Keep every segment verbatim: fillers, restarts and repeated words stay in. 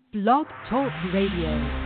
Blog Talk Radio.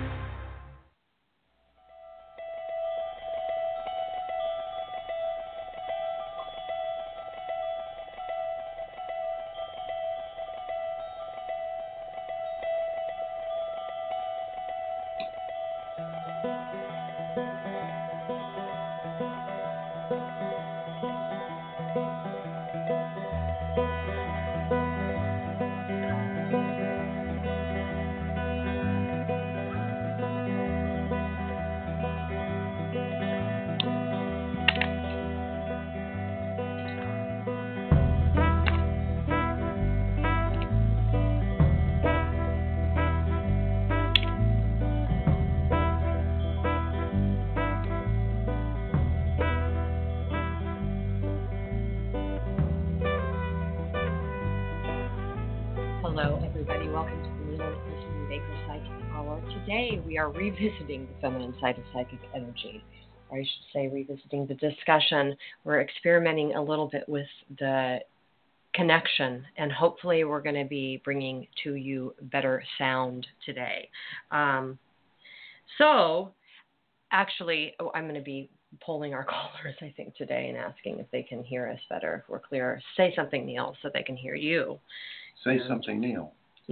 Hello, everybody. Welcome to the Needle Listening Baker Psychic Hour. Today, we are revisiting the feminine side of psychic energy, or I should say, revisiting the discussion. We're experimenting a little bit with the connection, and hopefully, we're going to be bringing to you better sound today. Um, so, actually, oh, I'm going to be polling our callers, I think, today and asking if they can hear us better, if we're clear. Say something, Neil, so they can hear you. Say something, Neil.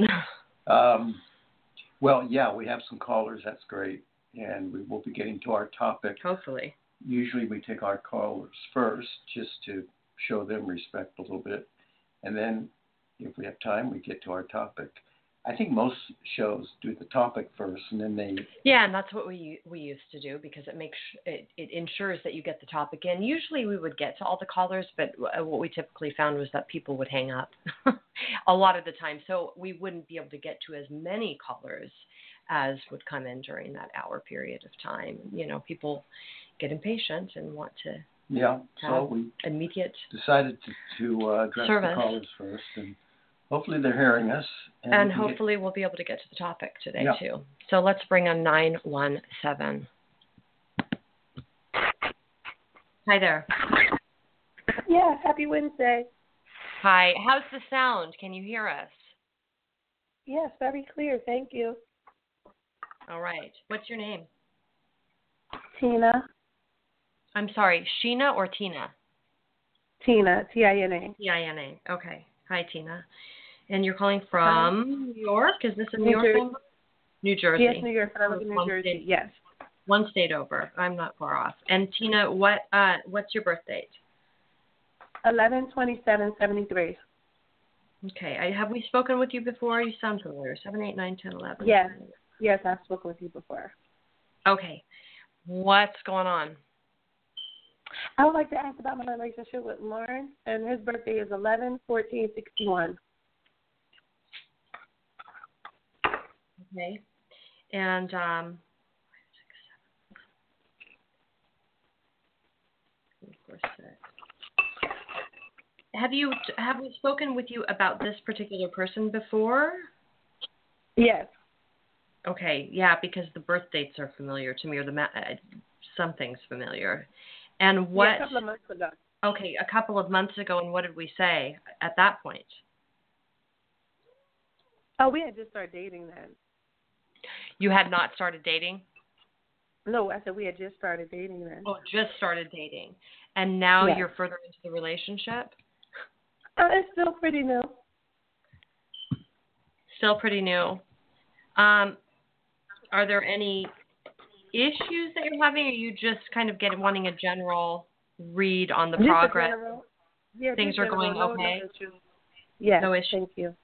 um, well, yeah, we have some callers. That's great. And we will be getting to our topic. Hopefully. Usually we take our callers first just to show them respect a little bit. And then if we have time, we get to our topic. I think most shows do the topic first, and then they... Yeah, and that's what we we used to do because it makes it, it ensures that you get the topic in. Usually we would get to all the callers, but what we typically found was that people would hang up a lot of the time. So we wouldn't be able to get to as many callers as would come in during that hour period of time. You know, people get impatient and want to yeah, have so we immediate decided to, to uh, address service. The callers first, and hopefully they're hearing us. And, and hopefully get... we'll be able to get to the topic today, yeah. too. So let's bring on nine one seven. Hi there. Yeah, happy Wednesday. Hi. How's the sound? Can you hear us? Yes, very clear. Thank you. All right. What's your name? Tina. I'm sorry, Sheena or Tina? Tina, T I N A. T I N A. Okay. Hi, Tina. And you're calling from New York? Is this a New, New York Jersey. number? New Jersey. Yes, New York. I live in New One Jersey. state, yes. One state over. I'm not far off. And Tina, what? Uh, what's your birth date? Eleven twenty-seven seventy-three. Okay. I, have we spoken with you before? You sound familiar. Seven, eight, nine, ten, eleven. Yes. Yes, I've spoken with you before. Okay. What's going on? I would like to ask about my relationship with Lauren, and his birthday is eleven fourteen sixty-one. Okay. And um, four, six. Have you have we spoken with you about this particular person before? Yes. Okay. Yeah, because the birth dates are familiar to me, or the ma- uh, something's familiar. And what? Yeah, a couple of months ago. Okay, a couple of months ago, and what did we say at that point? Oh, we had just started dating then. You had not started dating? No, I said we had just started dating then. Oh, just started dating. And now yes. You're further into the relationship? Uh, it's still pretty new. Still pretty new. Um, are there any issues that you're having, or are you just kind of getting wanting a general read on the just progress? General, yeah, Things are general, going no, okay? No issues. Yes, no issue. Thank you.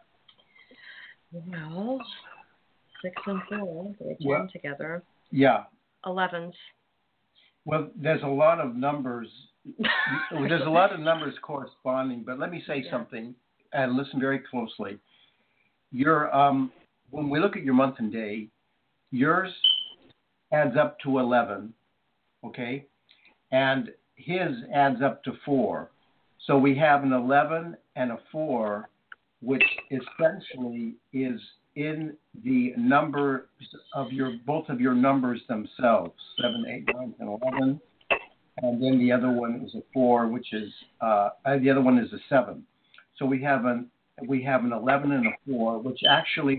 Well, six and four, they well, jam together. Yeah. Elevens. Well, there's a lot of numbers. There's a lot of numbers corresponding, but let me say yeah. something, and listen very closely. Your um, when we look at your month and day, yours adds up to eleven, okay, and his adds up to four. So we have an eleven and a four, which essentially is in the numbers of your both of your numbers themselves, seven, eight, nine, and eleven. And then the other one is a four, which is uh, the other one is a seven. So we have an we have an eleven and a four, which actually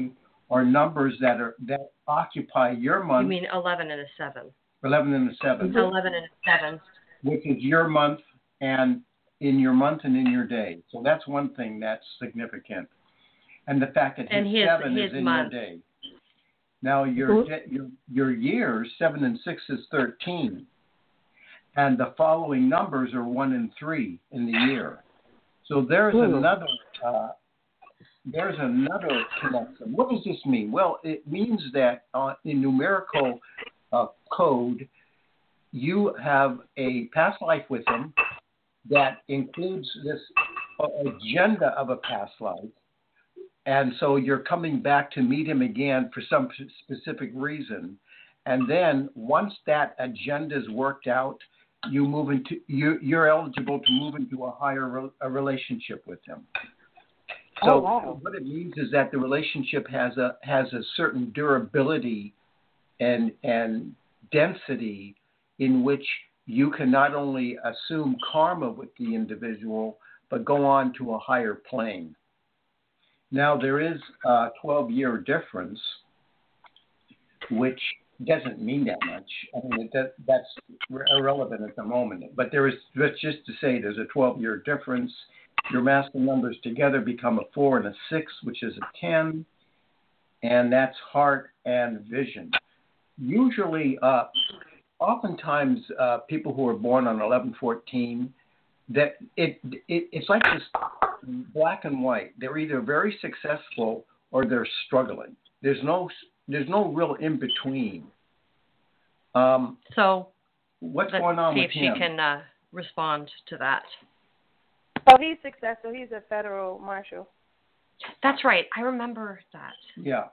are numbers that are that occupy your month. You mean eleven and a seven? eleven and a seven. eleven and a seven. Which is your month and in your month and in your day. So that's one thing that's significant. And the fact that his, his seven his is in month. your day. Now your mm-hmm. your your years, seven and six is thirteen. And the following numbers are one and three in the year. So there's Ooh. another uh, there's another connection. What does this mean? Well, it means that uh, in numerical uh, code, you have a past life with him that includes this uh, agenda of a past life. And so you're coming back to meet him again for some specific reason. And then once that agenda is worked out, you move into you, you're eligible to move into a higher re, a relationship with him. So oh, wow. what it means is that the relationship has a has a certain durability and and density in which you can not only assume karma with the individual, but go on to a higher plane. Now there is a twelve-year difference, which doesn't mean that much. I mean, that, that's irrelevant at the moment. But there is, just to say, there's a twelve-year difference. Your master numbers together become a four and a six, which is a ten, and that's heart and vision. Usually, uh, oftentimes, uh, people who are born on eleven fourteen, that it, it it's like this black and white. They're either very successful or they're struggling. There's no There's no real in between. Um, so, what's going on see with if him? she can uh, respond to that. Oh, he's successful. He's a federal marshal. That's right. I remember that. Yeah.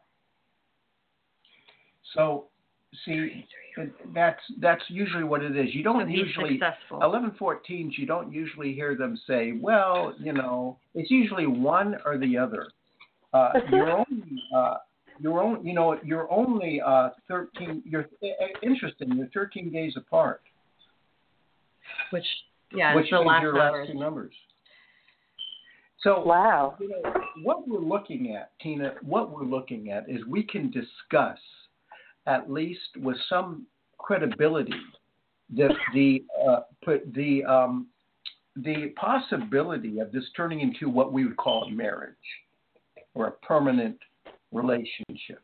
So, see, that's that's usually what it is. You don't so he's usually successful. eleven fourteens. You don't usually hear them say, "Well, you know," it's usually one or the other. Uh, you're only. Uh, You're only, you know, you're only uh, thirteen. You're interesting. You're thirteen days apart. Which, yeah, which it's the means last your numbers. last two numbers. So, wow. You know, what we're looking at, Tina, what we're looking at is we can discuss, at least with some credibility, the the uh, put the um, the possibility of this turning into what we would call a marriage or a permanent relationship.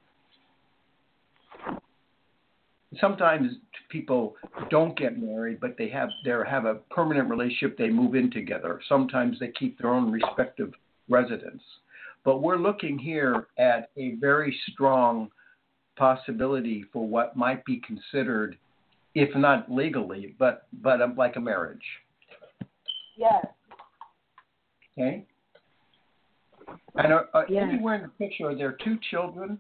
Sometimes people don't get married, but they have they have a permanent relationship. They move in together. Sometimes they keep their own respective residence. But we're looking here at a very strong possibility for what might be considered, if not legally, but but um, like a marriage. Yes. Okay. And are, are yeah. anywhere in the picture, are there two children?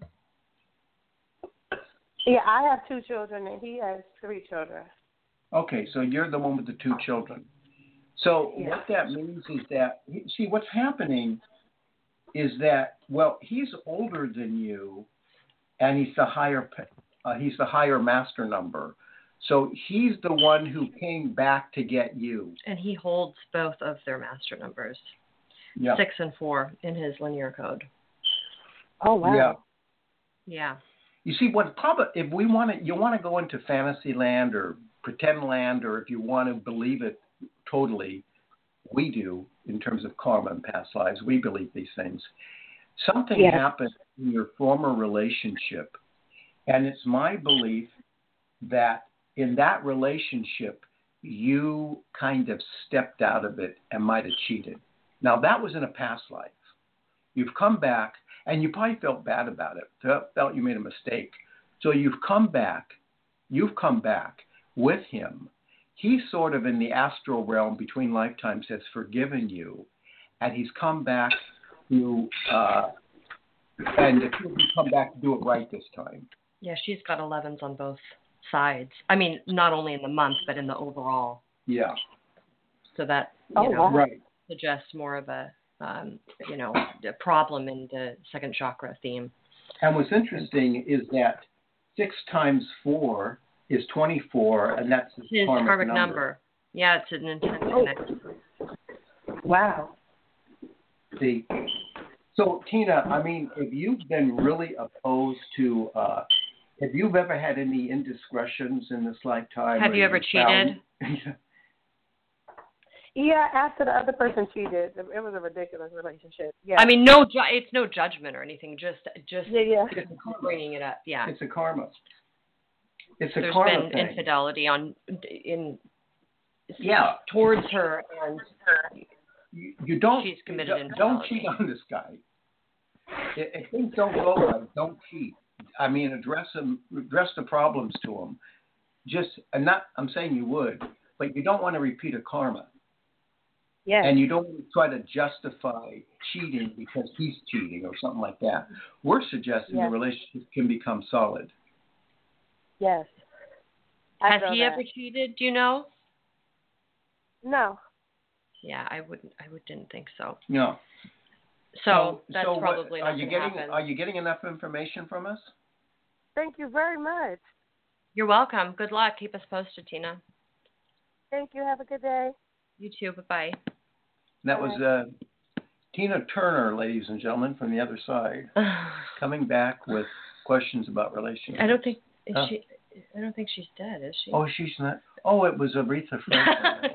Yeah, I have two children, and he has three children. Okay, so you're the one with the two children. So yeah. what that means is that, see, what's happening is that, well, he's older than you, and he's the higher, uh, he's the higher master number. So he's the one who came back to get you. And he holds both of their master numbers. Yeah. Six and four in his linear code. Oh wow. Yeah. Yeah. You see, what probably if we want to, you want to go into fantasy land or pretend land, or if you want to believe it totally, we do in terms of karma and past lives. We believe these things. Something yes. happened in your former relationship, and it's my belief that in that relationship you kind of stepped out of it and might have cheated. Now, that was in a past life. You've come back, and you probably felt bad about it, felt you made a mistake. So you've come back, you've come back with him. He's sort of in the astral realm between lifetimes has forgiven you, and he's come back to, uh, and he'll come back to do it right this time. Yeah, she's got elevens on both sides. I mean, not only in the month, but in the overall. Yeah. So that, you oh, know. wow. Right. Suggests more of a, um, you know, a problem in the second chakra theme. And what's interesting is that six times four is twenty-four, and that's his, his karmic, karmic number. number. Yeah, it's an intense connection. Wow. See, So, Tina, I mean, if you've been really opposed to, uh, have you ever had any indiscretions in this lifetime? Have you ever cheated? Found... Yeah, after the other person cheated, it was a ridiculous relationship. Yeah. I mean, no, ju- it's no judgment or anything. Just, just yeah, yeah. bringing it up. Yeah. It's a karma. It's a There's karma been thing. infidelity on in yeah towards her, and you, you don't. She's committed don't, infidelity. Don't cheat on this guy. If, if things don't go right, don't cheat. I mean, address them, address the problems to him. Just, and not. I'm saying you would, but you don't want to repeat a karma. Yes. And you don't try to justify cheating because he's cheating or something like that. We're suggesting yes. the relationship can become solid. Yes. Has he that. ever cheated? Do you know? No. Yeah, I wouldn't. I would didn't think so. No. So, so that's so probably what, not are you going getting? to happen. Are you getting enough information from us? Thank you very much. You're welcome. Good luck. Keep us posted, Tina. Thank you. Have a good day. You too. Bye-bye. That was uh, Tina Turner, ladies and gentlemen, from the other side, coming back with questions about relationships. I don't think is huh? she. I don't think she's dead, is she? Oh, she's not. Oh, it was Aretha Franklin.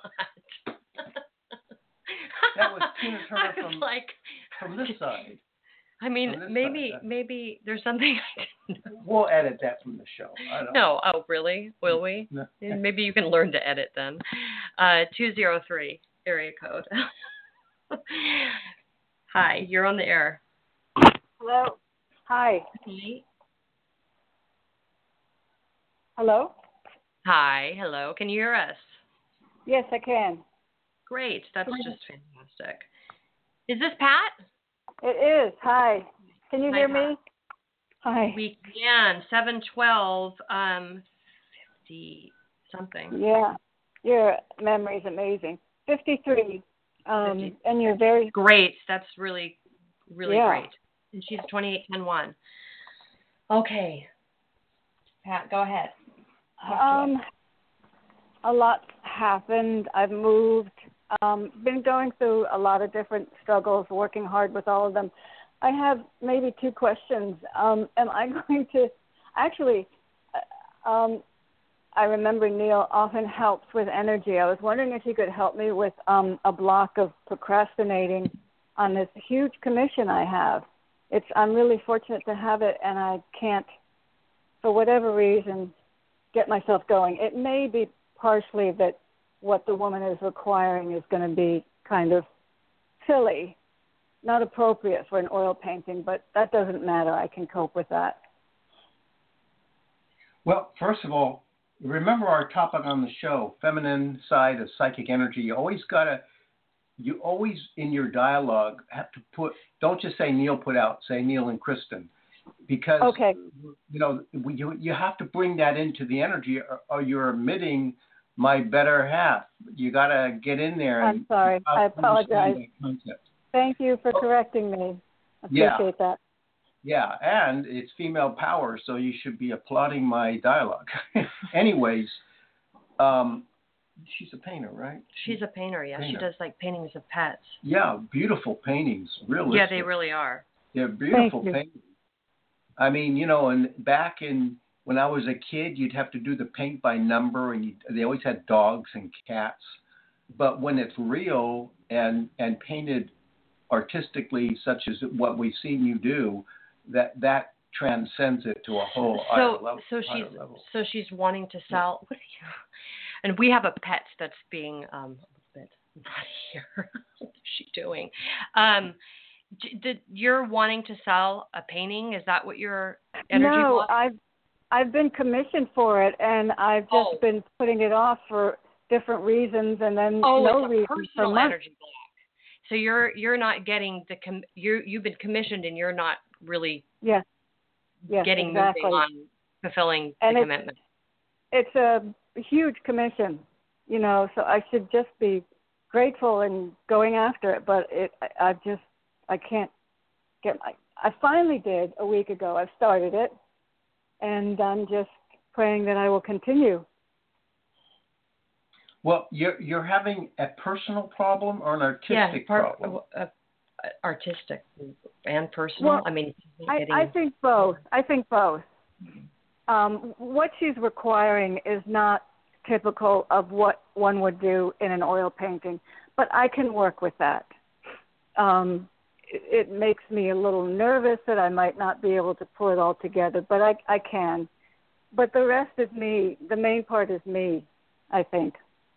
That was Tina Turner I was from like, from this side. I mean, maybe side, maybe there's something. We'll edit that from the show. I don't no, oh really? Will we? No. Maybe you can learn to edit then. Uh, two zero three area code. Hi, you're on the air. Hello. Hi. Hi. Hello. Hi. Hello. Can you hear us? Yes, I can. Great. That's just fantastic. Is this Pat? It is. Hi. Can you Hi, hear Pat. me? Hi. We can. seven twelve, um, fifty something. Yeah. Your memory is amazing. fifty-three. Um, fifty. And you're very... Great. That's really, really yeah. great. And she's twenty-eight ten one. Okay. Pat, go ahead. Um, a lot happened. I've moved. Um, been going through a lot of different struggles, working hard with all of them. I have maybe two questions. Um, am I going to actually? Um, I remember Neil often helps with energy. I was wondering if you could help me with um, a block of procrastinating on this huge commission I have. It's I'm really fortunate to have it, and I can't, for whatever reason, get myself going. It may be partially that what the woman is requiring is going to be kind of silly, not appropriate for an oil painting, but that doesn't matter. I can cope with that. Well, first of all, remember our topic on the show, feminine side of psychic energy. You always got to, you always in your dialogue have to put, don't just say Neil put out, say Neil and Kristen. Because, okay. you know, you, you have to bring that into the energy or, or you're omitting my better half. You got to get in there. And I'm sorry. I apologize. Thank you for oh, correcting me. I yeah. appreciate that. Yeah, and it's female power, so you should be applauding my dialogue. Anyways, um, she's a painter, right? She's a painter, yeah. Painter. She does like paintings of pets. Yeah, beautiful paintings, realistic. Yeah, they really are. They're beautiful Thank you. paintings. I mean, you know, and back in when I was a kid, you'd have to do the paint by number, and you, they always had dogs and cats. But when it's real and and painted artistically, such as what we've seen you do, that that transcends it to a whole so, higher level. So she's higher level. so she's wanting to sell. What are you? And we have a pet that's being um a bit not here. What is she doing? Um, did you're wanting to sell a painting? Is that what your energy No, was? I've I've been commissioned for it, and I've just oh. been putting it off for different reasons, and then oh, no it's a reason personal for months. energy block. So you're you're not getting the com- you you've been commissioned and you're not really yes. Yes, getting exactly. moving on fulfilling and the it's, commitment. It's a huge commission, you know. So I should just be grateful and going after it. But it, I, I just I can't get my. I finally did a week ago. I've started it, and I'm just praying that I will continue. Well, you're you're having a personal problem or an artistic yeah, part, problem? Uh, artistic and personal? Well, I mean, I, getting... I think both. I think both. Um, what she's requiring is not typical of what one would do in an oil painting, but I can work with that. Um, it, it makes me a little nervous that I might not be able to pull it all together, but I, I can. But the rest is me. The main part is me, I think.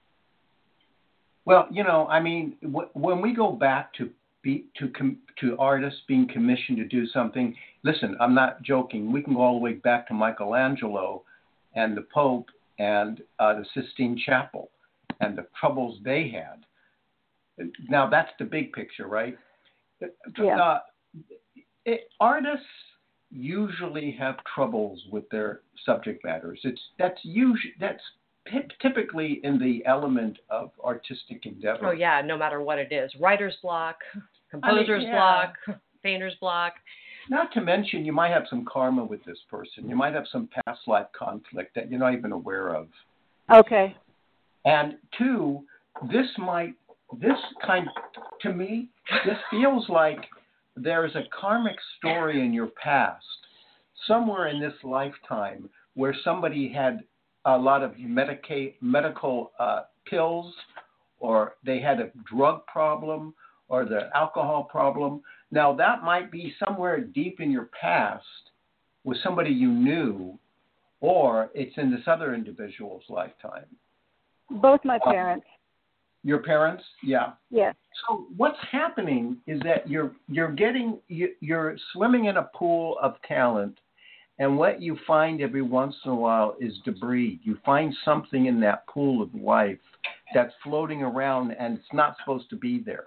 Well, you know, I mean, w- when we go back to be, to com- to artists being commissioned to do something, listen, I'm not joking. We can go all the way back to Michelangelo and the Pope and uh, the Sistine Chapel and the troubles they had. Now, that's the big picture, right? Yeah. Uh, it, artists usually have troubles with their subject matters. It's that's usually that's typically in the element of artistic endeavor. Oh yeah, no matter what it is, writer's block, composer's I mean, yeah. block, painter's block. Not to mention, you might have some karma with this person. You might have some past life conflict that you're not even aware of. Okay. And two, this might this kind to me, this feels like there's a karmic story in your past, somewhere in this lifetime, where somebody had a lot of medica- medical uh, pills, or they had a drug problem, or the alcohol problem. Now, that might be somewhere deep in your past with somebody you knew, or it's in this other individual's lifetime. Both my parents. Uh, your parents? Yeah. Yes. So what's happening is that you're you're getting you're swimming in a pool of talent, and what you find every once in a while is debris. You find something in that pool of life that's floating around, and it's not supposed to be there.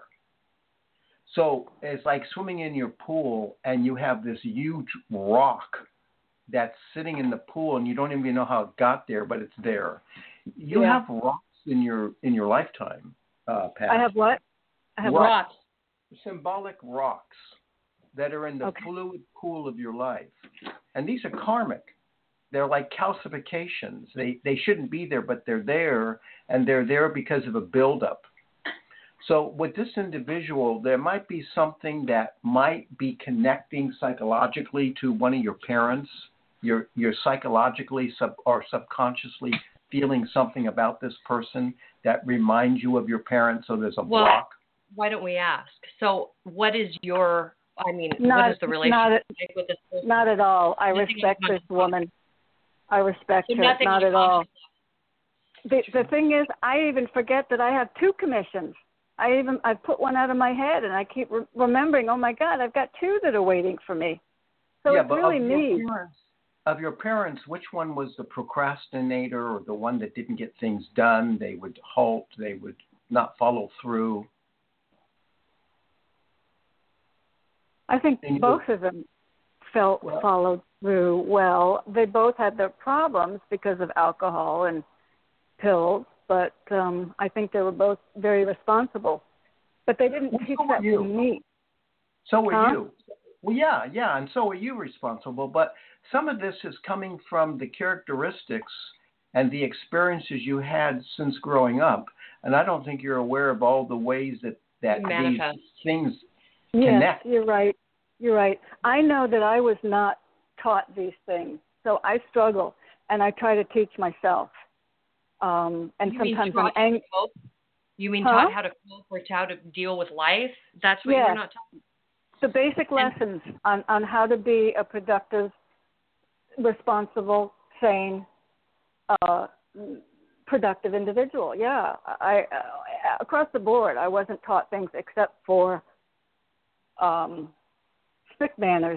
So it's like swimming in your pool, and you have this huge rock that's sitting in the pool, and you don't even know how it got there, but it's there. You yeah. have rocks in your in your lifetime, uh, Pat. I have what? I have rocks. What? Symbolic rocks that are in the okay. fluid pool of your life. And these are karmic. They're like calcifications. They they shouldn't be there, but they're there, and they're there because of a buildup. So with this individual, there might be something that might be connecting psychologically to one of your parents. You're, you're psychologically sub, or subconsciously feeling something about this person that reminds you of your parents, so there's a well, block. Why don't we ask? So what is your, I mean, not, what is the relationship not at, with this person? Not at all. I nothing respect this woman. I respect so her. Not at all. The, the thing is, I even forget that I have two commissions. I even I put one out of my head, and I keep re- remembering, oh, my God, I've got two that are waiting for me. So yeah, it's but really of me. Your parents, of your parents, which one was the procrastinator or the one that didn't get things done? They would halt. They would not follow through. I think both of them felt well, followed through well. They both had their problems because of alcohol and pills, but um, I think they were both very responsible. But they didn't well, teach so that you. to me. So were huh? you. Well, yeah, yeah, and so are you responsible. But some of this is coming from the characteristics and the experiences you had since growing up. And I don't think you're aware of all the ways that, that these things yes, connect. You're right. You're right. I know that I was not taught these things, so I struggle, and I try to teach myself. Um, and you sometimes mean I'm angry. You mean huh? taught how to cope or how to deal with life? That's what yes. you're not taught? The basic lessons on, on how to be a productive, responsible, sane, uh, productive individual. Yeah, I, uh, across the board, I wasn't taught things except for um, strict manners.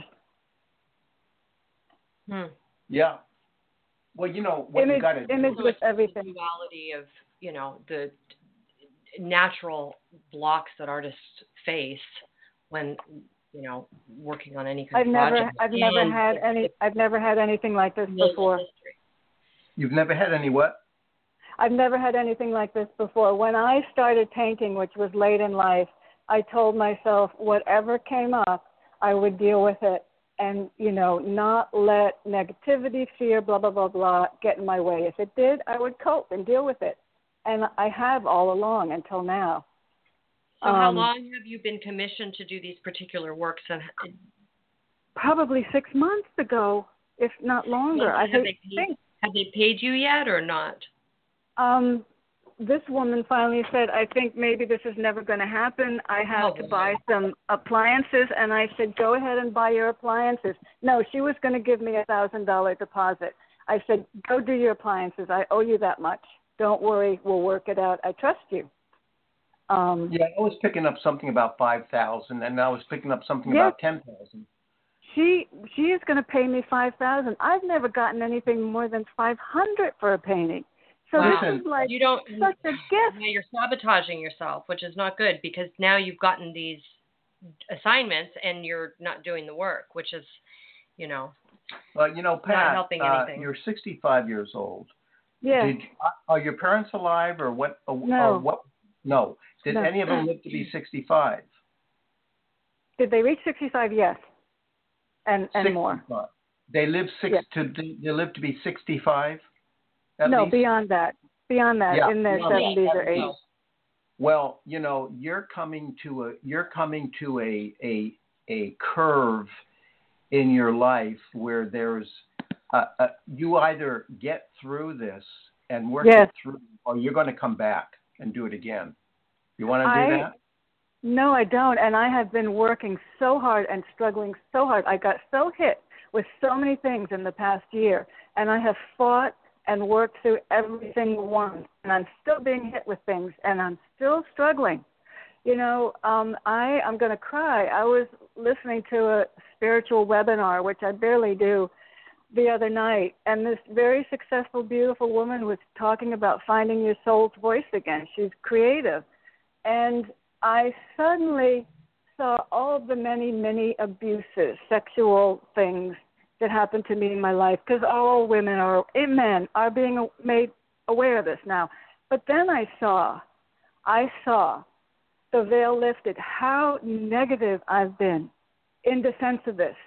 Hmm. Yeah. Well, you know what image, you got to do. Image with everything. The duality of, you know, the natural blocks that artists face when, you know, working on any kind I've of never, project. I've never and had any. I've never had anything like this before. History. You've never had any what? I've never had anything like this before. When I started painting, which was late in life, I told myself whatever came up, I would deal with it, and you know, not let negativity, fear, blah blah blah blah, get in my way. If it did, I would cope and deal with it, and I have all along until now. So how Um, long have you been commissioned to do these particular works? And Probably six months ago, if not longer. I have they paid, think. have they paid you yet or not? Um, this woman finally said, I think maybe this is never going to happen. I have Oh, to wow. buy some appliances. And I said, go ahead and buy your appliances. No, she was going to give me a one thousand dollars deposit. I said, go do your appliances. I owe you that much. Don't worry. We'll work it out. I trust you. Um, Yeah, I was picking up something about five thousand, and I was picking up something Yes. about ten thousand. She she is going to pay me five thousand. I've never gotten anything more than five hundred for a painting. So Wow. this is like You don't. such a gift. Now you're sabotaging yourself, which is not good because now you've gotten these assignments and you're not doing the work, which is, you know, Well, you know, Pat, not helping uh, anything. you're sixty-five years old. Yeah. Did, are your parents alive, or what? Or, No. Or what? No. Did No. any of them live to be sixty-five? Did they reach sixty-five? Yes. And and more. They live six Yes. to they live to be sixty-five. At No, least? beyond that. Beyond that, Yeah, in their beyond that. seventies or eighties. Well, you know, you're coming to a you're coming to a a a curve in your life where there's uh, uh, you either get through this and work Yes. it through, or you're going to come back and do it again. You want to do I- that? No, I don't. And I have been working so hard and struggling so hard. I got so hit with so many things in the past year, and I have fought and worked through every single one. And I'm still being hit with things, and I'm still struggling. You know, um, I, I'm going to cry. I was listening to a spiritual webinar, which I barely do, the other night, and this very successful, beautiful woman was talking about finding your soul's voice again. She's creative. And I suddenly saw all of the many, many abuses, sexual things that happened to me in my life, because all women or men are being made aware of this now. But then I saw, I saw the veil lifted, how negative I've been in defense of this.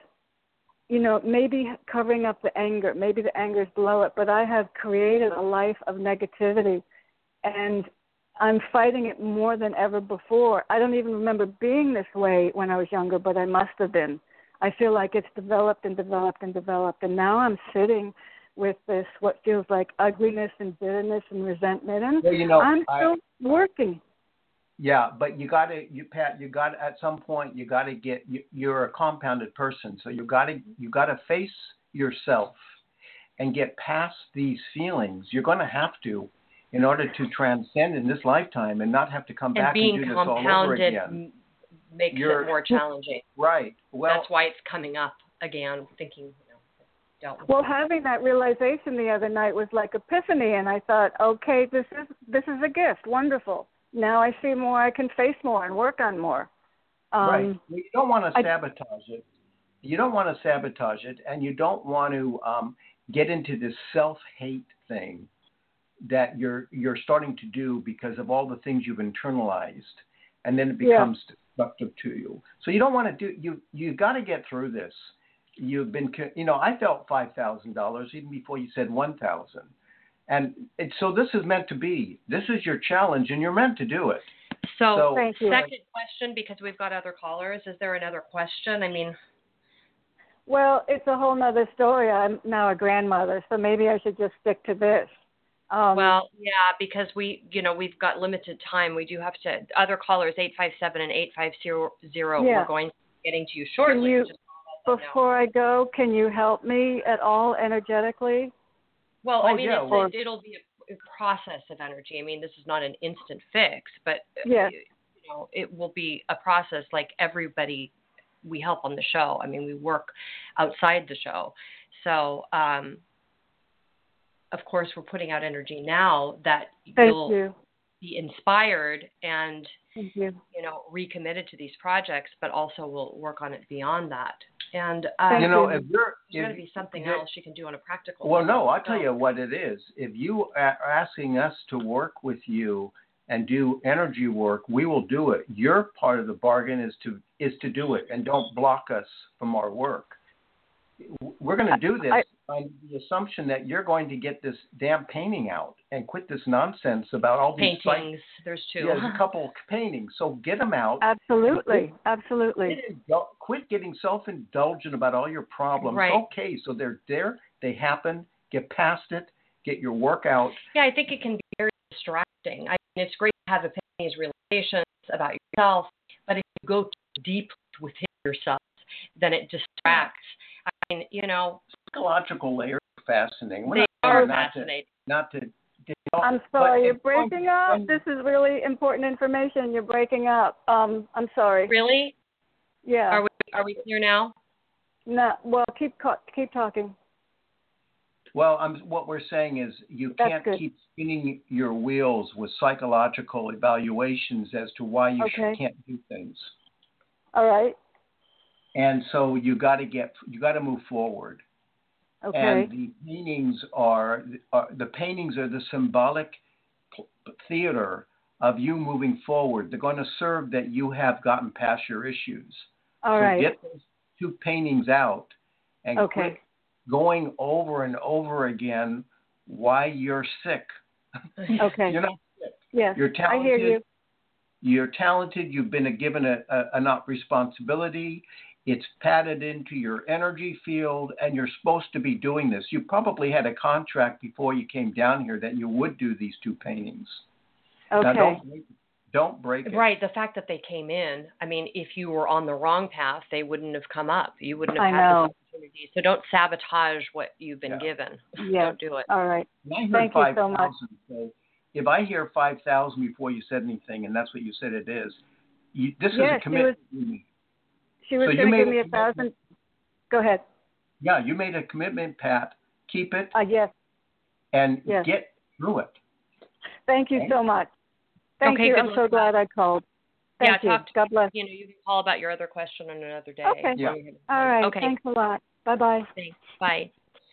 You know, maybe covering up the anger, maybe the anger is below it, but I have created a life of negativity, and I'm fighting it more than ever before. I don't even remember being this way when I was younger, but I must have been. I feel like it's developed and developed and developed, and now I'm sitting with this, what feels like ugliness and bitterness and resentment, and Well, you know, I'm I- still working. Yeah, but you got to, you Pat, you got at some point you got to get. You, you're a compounded person, so you got to, you got to face yourself and get past these feelings. You're going to have to, in order to transcend in this lifetime and not have to come And back being and do this all over compounded again. m- makes You're- it more challenging. Right. Well, That's why it's coming up again, thinking, you know, dealt with Well, having that realization the other night was like epiphany, and I thought, okay, this is this is a gift, wonderful. Now I see more, I can face more and work on more. Um, right. Well, you don't want to I- sabotage it. You don't want to sabotage it, and you don't want to um, get into this self-hate thing that you're you're starting to do because of all the things you've internalized, and then it Yeah. becomes destructive to you. So you don't want to do you you got to get through this. You've been, you know, I felt five thousand dollars even before you said one thousand. And it, so this is meant to be. This is your challenge, and you're meant to do it. So, So- Thank you. second question, because we've got other callers. Is there another question? I mean, Well, it's a whole nother story. I'm now a grandmother, so maybe I should just stick to this. Um, well, yeah, because we, you know, we've got limited time. We do have to. Other callers, eight five seven and eight five zero zero. Yeah. We're going to be getting to you shortly. you- Just let them know. before I go, can you help me at all energetically? Well, Oh, I mean, yeah, it's, well- it, it'll be a, a process of energy. I mean, this is not an instant fix, but uh, Yes. you know, it will be a process like everybody we help on the show. I mean, we work outside the show. So, um, of course, we're putting out energy now that Thank you'll you. be inspired and, Thank you. you know, recommitted to these projects, but also we'll work on it beyond that. And Thank uh, You know, you. if you're there's got if, to be something there- else you can do on a practical Well, level. no, I'll tell So- you what it is. If you are asking us to work with you and do energy work, we will do it. Your part of the bargain is to is to do it, and don't block us from our work. We're going to do this. I- by the assumption that you're going to get this damn painting out and quit this nonsense about all these paintings. Sites. There's two. Yeah, there's a couple paintings. So get them out. Absolutely, absolutely. Quit, indul- quit getting self-indulgent about all your problems. Right. Okay, so they're there. They happen. Get past it. Get your work out. Yeah, I think it can be very distracting. I mean, it's great to have opinions, relations about yourself, but if you go too deep within yourself, then it distracts. I mean, you know, Psychological layers are fascinating. We're they not are not fascinating. To, not to. I'm sorry, but you're it's breaking going- up. when- This is really important information. You're breaking up. Um, I'm sorry. Really? Yeah. Are we are we clear now? No. Well, keep ca- keep talking. Well, I'm, what we're saying is you That's can't good. keep spinning your wheels with psychological evaluations as to why you Okay. sh- can't do things. All right. And so you got to get you got to move forward. Okay. And the paintings are, are the paintings are the symbolic p- theater of you moving forward. They're going to serve that you have gotten past your issues. All so right. get those two paintings out and Okay. quit going over and over again why you're sick. Okay. You're not sick. Yes. You're I talented. hear you. You're talented. You've been given a, a, a responsibility. It's padded into your energy field, and you're supposed to be doing this. You probably had a contract before you came down here that you would do these two paintings. Okay. Now, don't break it. Don't break it. Right. The fact that they came in, I mean, if you were on the wrong path, they wouldn't have come up. You wouldn't have I had know. this opportunity. So don't sabotage what you've been Yeah. given. Yes. Don't do it. All right. And I heard Thank you so much. five thousand. So if I hear five thousand before you said anything, and that's what you said it is, you, this Yes, is a she commitment. She was So you going to made give a me a commitment. thousand. Go ahead. Yeah, you made a commitment, Pat. Keep it Uh, yes. and yes. get through it. Thank you Okay. so much. Thank Okay, you. good I'm luck. so glad I called. Yeah, Thank you. talk to God bless. You know, you can call about your other question on another day. Okay. Yeah. All right. Okay. Thanks a lot. Bye bye. Thanks. Bye.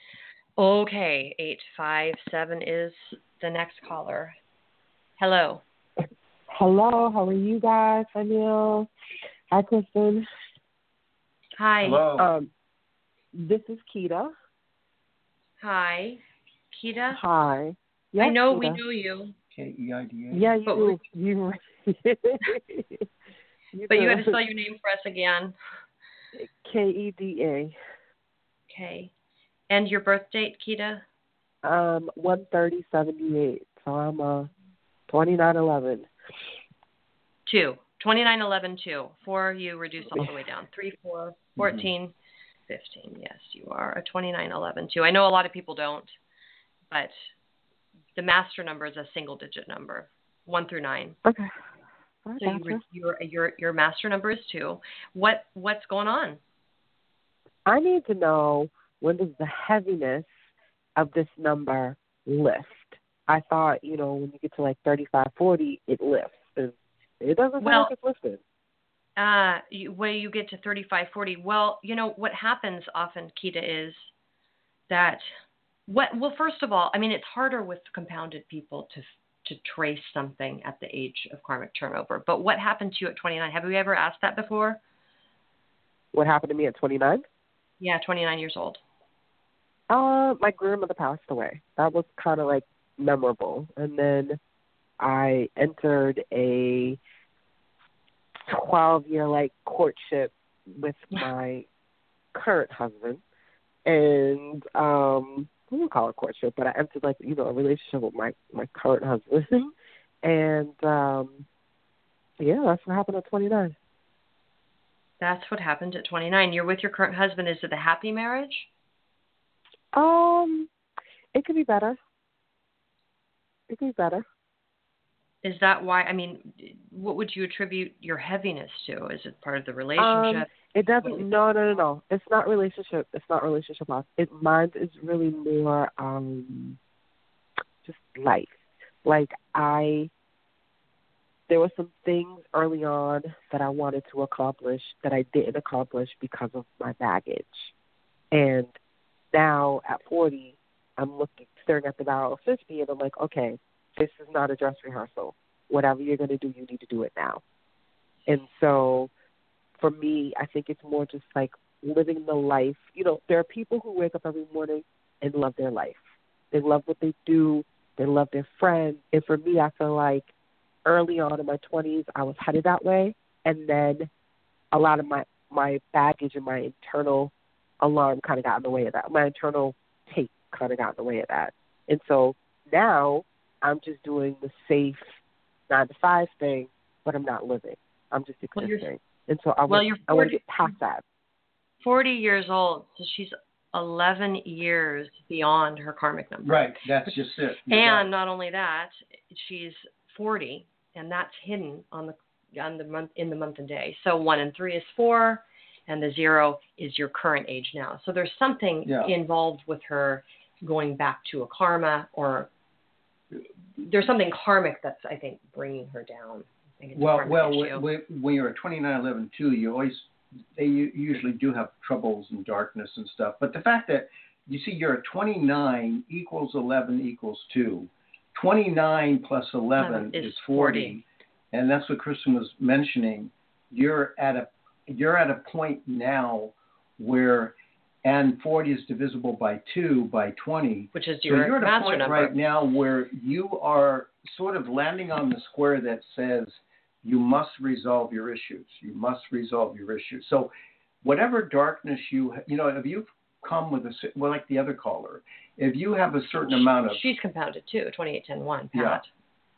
Okay, eight five seven is the next caller. Hello. Hello, how are you guys? Hi, Neil. Hi, Kristen. Hi. Hello. Um, this is Keita. Hi. Keita? Hi. I Yes, know we Keita. know you, K E I D A. Yeah, But you. You. you but you do. got to spell your name for us again. K E D A. Okay. And your birth date, Keita? Um, one thirty seventy eight. So I'm uh twenty nine eleven. Two. twenty-nine, eleven, two. Four, you reduce all the way down. Three, four, fourteen, fifteen. Yes, you are a twenty-nine, eleven, two. I know a lot of people don't, but the master number is a single digit number, one through nine. Okay. I So you, gotcha. re- your your your master number is two. What what's going on? I need to know, when does the heaviness of this number lift? I thought, you know, when you get to like thirty-five, forty, it lifts. And it doesn't sound Well- like it's lifted. Uh, you, when you get to thirty-five, forty, well, you know, what happens often, Keita, is that, what, well, first of all, I mean, it's harder with compounded people to to trace something at the age of karmic turnover. But what happened to you at twenty-nine? Have you ever asked that before? What happened to me at twenty-nine? Yeah, twenty-nine years old. Uh, my grandmother passed away. That was kind of like memorable. And then I entered a twelve-year like courtship with my current husband, and um, I wouldn't call it courtship, but I entered like you know a relationship with my my current husband, and um, yeah, that's what happened at twenty-nine. That's what happened at twenty-nine. You're with your current husband. Is it a happy marriage? Um, it could be better. It could be better. Is that why, I mean, what would you attribute your heaviness to? Is it part of the Um, relationship? it doesn't. No, no, no, no. It's not relationship. It's not relationship loss. It mine is really more um, just life. Like I, there were some things early on that I wanted to accomplish that I didn't accomplish because of my baggage, and now at forty, I'm looking, staring at the barrel of fifty, and I'm like, okay, this is not a dress rehearsal. Whatever you're going to do, you need to do it now. And so for me, I think it's more just like living the life. You know, there are people who wake up every morning and love their life. They love what they do. They love their friends. And for me, I feel like early on in my twenties, I was headed that way. And then a lot of my, my baggage and my internal alarm kind of got in the way of that. My internal tape kind of got in the way of that. And so now I'm just doing the safe nine to five thing, but I'm not living. I'm just existing. Well, and so I well, want, I want to get past that. forty years old, so she's eleven years beyond her karmic number. Right, that's just it. You're and right. not only that, she's forty, and that's hidden on the on the month in the month and day. So one and three is four, and the zero is your current age now. So there's something Yeah. involved with her going back to a karma, or there's something karmic that's, I think, bringing her down. I think it's a Well, karmic well, issue. when, when you're a twenty-nine eleven two, you always they u- usually do have troubles and darkness and stuff. But the fact that you see you're a twenty-nine equals eleven equals two. twenty-nine plus eleven is is forty. forty. And that's what Kristen was mentioning. You're at a you're at a point now where, and forty is divisible by two by twenty. Which is So your you're at a master point number. right now where you are sort of landing on the square that says you must resolve your issues. You must resolve your issues. So whatever darkness you, you know, if you've come with a, well, like the other caller, if you have a certain amount of, She's compounded too, twenty-eight ten one, Pat. Yeah.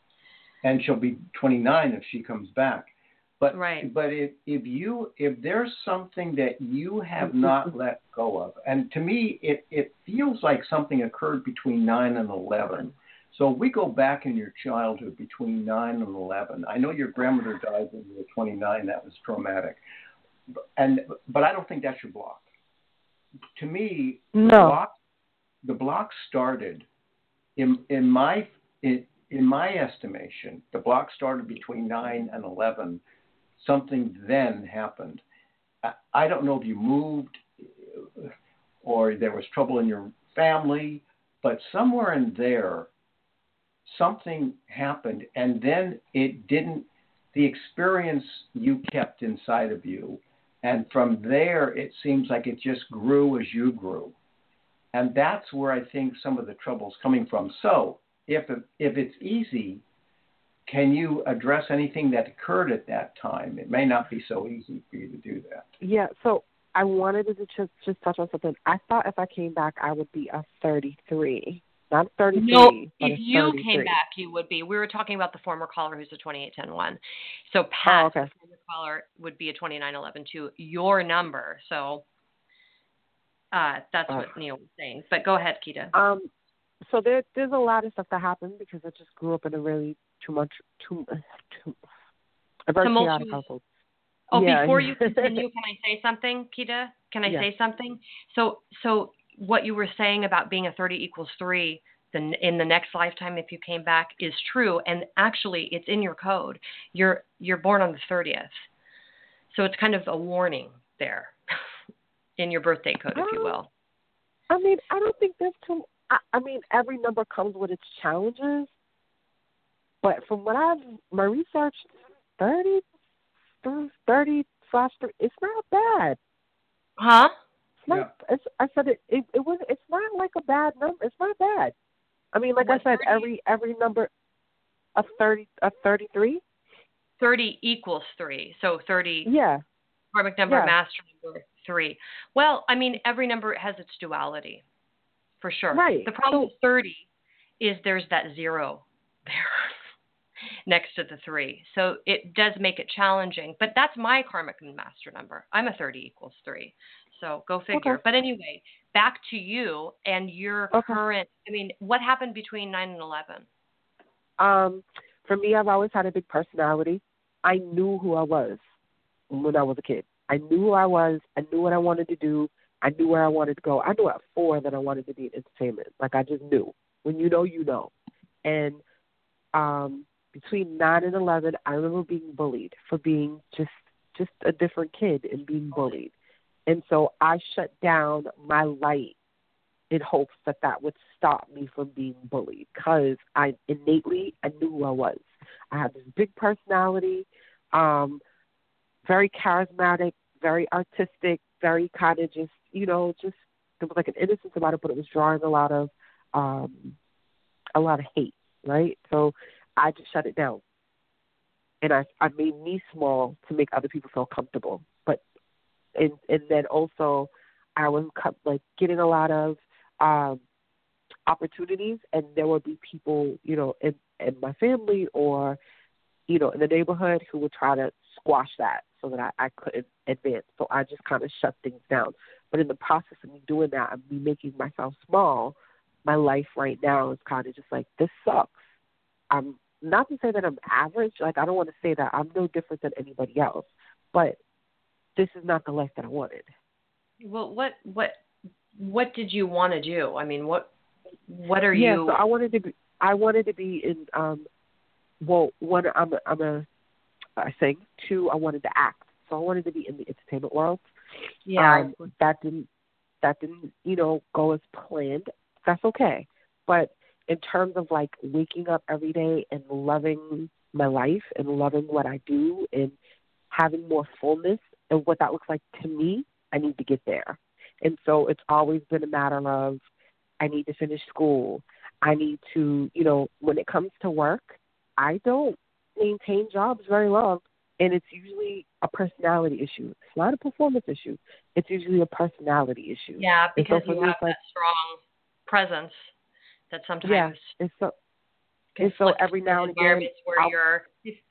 and she'll be twenty-nine if she comes back. But Right. but if, if you if there's something that you have not let go of, and to me it, it feels like something occurred between nine and eleven. So if we go back in your childhood between nine and eleven, I know your grandmother died when you were twenty-nine. That was traumatic, and but I don't think that's your block. To me, the No. block the block started in in my in, in my estimation. The block started between nine and eleven. Something then happened. I, I don't know if you moved or there was trouble in your family, but somewhere in there, something happened, and then it didn't, the experience you kept inside of you, and from there it seems like it just grew as you grew. And that's where I think some of the trouble's coming from. So if it, if it's easy, can you address anything that occurred at that time? It may not be so easy for you to do that. Yeah, so I wanted to just, just touch on something. I thought if I came back, I would be a thirty-three. Not a thirty-three, No, but if a you thirty-three. came back, you would be. We were talking about the former caller who's a twenty-eight ten one. So Pat, Oh, okay. the former caller, would be a twenty-nine eleven two, your number. So uh, that's Oh. what Neil was saying. But go ahead, Keita. Um, so there, there's a lot of stuff that happened because I just grew up in a really too much, too, too a very Tumultuous. chaotic household. Oh, Yeah. before you continue, can I say something, Keita? Can I Yeah. say something? So, so what you were saying about being a thirty equals three the, in the next lifetime, if you came back, is true. And actually, it's in your code. You're you're born on the thirtieth, so it's kind of a warning there in your birthday code, if you will. I mean, I don't think there's too. I, I mean, every number comes with its challenges, but from what I've my research, thirty, thirty slash three, it's not bad. Huh? It's not, it's, I said it, it. It was. It's not like a bad number. It's not bad. I mean, like What, I said, thirty? every every number, a thirty, a thirty-three. thirty equals three, so thirty. Yeah. Karmic number, Yeah. master number, three. Well, I mean, every number has its duality, for sure. Right. The problem So- with thirty is there's that zero there next to the three. So it does make it challenging. But that's my karmic and master number. I'm a thirty equals three. So go figure. Okay. But anyway, back to you and your Okay. current, I mean, what happened between nine and eleven? Um, for me, I've always had a big personality. I knew who I was when I was a kid. I knew who I was. I knew what I wanted to do. I knew where I wanted to go. I knew at four that I wanted to be in entertainment. Like, I just knew. When you know, you know. And um, between nine and eleven, I remember being bullied for being just just a different kid and being bullied. And so I shut down my light in hopes that that would stop me from being bullied, because I innately, I knew who I was. I had this big personality, um, very charismatic, very artistic, very kind of just, you know, just there was like an innocence about it, but it was drawing a lot of um, a lot of hate, right? So I just shut it down, and I I made me small to make other people feel comfortable. But and and then also I was like getting a lot of um, opportunities, and there would be people, you know, in in my family or you know in the neighborhood who would try to squash that so that I, I couldn't advance. So I just kind of shut things down. But in the process of me doing that and me making myself small, my life right now is kind of just like, this sucks. I'm not to say that I'm average. Like, I don't want to say that. I'm no different than anybody else. But this is not the life that I wanted. Well, what what what did you want to do? I mean, what what are yeah, you? Yeah, so I wanted to be. I wanted to be in. Um, well, one, I'm a, I'm a I sing. Two, I wanted to act. So I wanted to be in the entertainment world. Yeah, um, that didn't that didn't you know go as planned. That's okay. But in terms of like waking up every day and loving my life and loving what I do and having more fullness and what that looks like to me, I need to get there. And so it's always been a matter of I need to finish school. I need to, you know, when it comes to work, I don't maintain jobs very long. And it's usually a personality issue. It's not a performance issue. It's usually a personality issue. Yeah, because so you have like, that strong presence that sometimes. Yeah, and so, and so every now and again, where I'll, you're,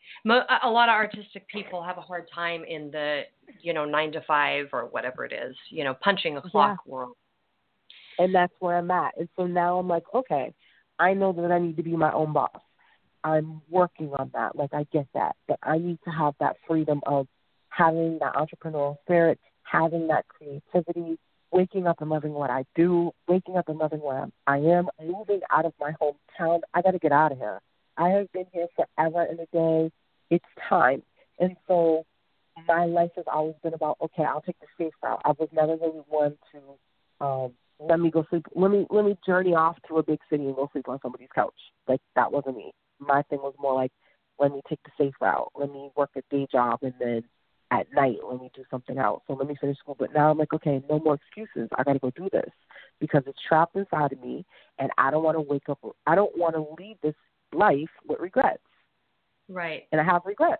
a lot of artistic people have a hard time in the, you know, nine to five or whatever it is, you know, punching a clock yeah. world. And that's where I'm at. And so now I'm like, okay, I know that I need to be my own boss. I'm working on that. Like, I get that. But I need to have that freedom of having that entrepreneurial spirit, having that creativity, waking up and loving what I do, waking up and loving where I'm, I am, moving out of my hometown. I got to get out of here. I have been here forever and a day. It's time. And so my life has always been about, okay, I'll take the safe route. I was never really one to um, let me go sleep. Let me let me journey off to a big city and go sleep on somebody's couch. Like, that wasn't me. My thing was more like, let me take the safe route. Let me work a day job, and then at night, let me do something else. So let me finish school. But now I'm like, okay, no more excuses. I got to go do this because it's trapped inside of me, and I don't want to wake up. I don't want to leave this life with regrets. Right. And I have regrets.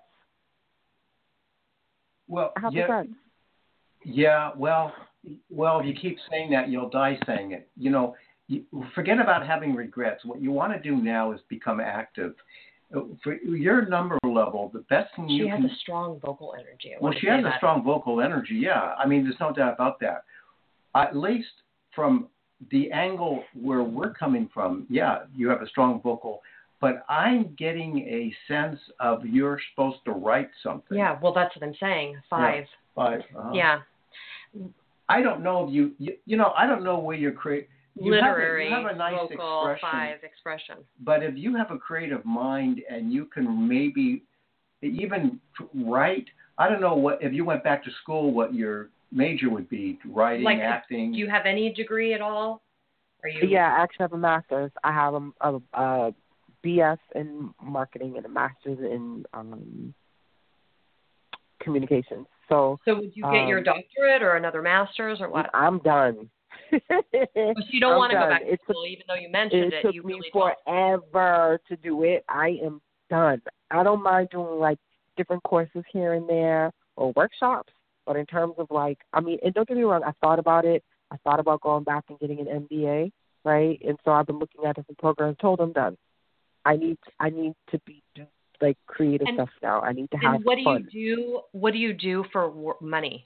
Well, I have yeah, regrets. Yeah, well, well, if you keep saying that, you'll die saying it. You know, you, forget about having regrets. What you want to do now is become active. For your number level, the best thing you she can... has a strong vocal energy. I well, she has that. a strong vocal energy, yeah. I mean, there's no doubt about that. At least from the angle where we're coming from, yeah, you have a strong vocal, but I'm getting a sense of you're supposed to write something. Yeah, well, that's what I'm saying. Five. Yeah, five. Uh-huh. Yeah. I don't know if you, you, you know, I don't know where you're creating. You Literary, have a, you have a nice vocal, expression, five expression. But if you have a creative mind and you can maybe even write, I don't know what, if you went back to school, what your major would be, writing, like, acting. Do you have any degree at all? Are you? Yeah, I actually have a master's. I have a, a, a B S in marketing and a master's in um, communications. So, so would you get um, your doctorate or another master's or what? I'm done. But you don't I'm want to done. go back to it school, took, even though you mentioned it. It took you me really don't. forever to do it. I am done. I don't mind doing like different courses here and there or workshops, but in terms of like, I mean, and don't get me wrong, I thought about it. I thought about going back and getting an M B A, right? And so I've been looking at different programs. Told them done. I need, I need to be do like creative and, stuff now. I need to have and what fun. do you do? What do you do for wor- money?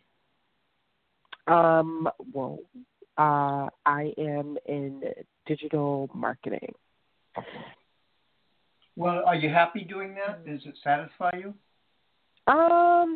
Um. Well, uh, I am in digital marketing. Well, are you happy doing that? Does it satisfy you? Um,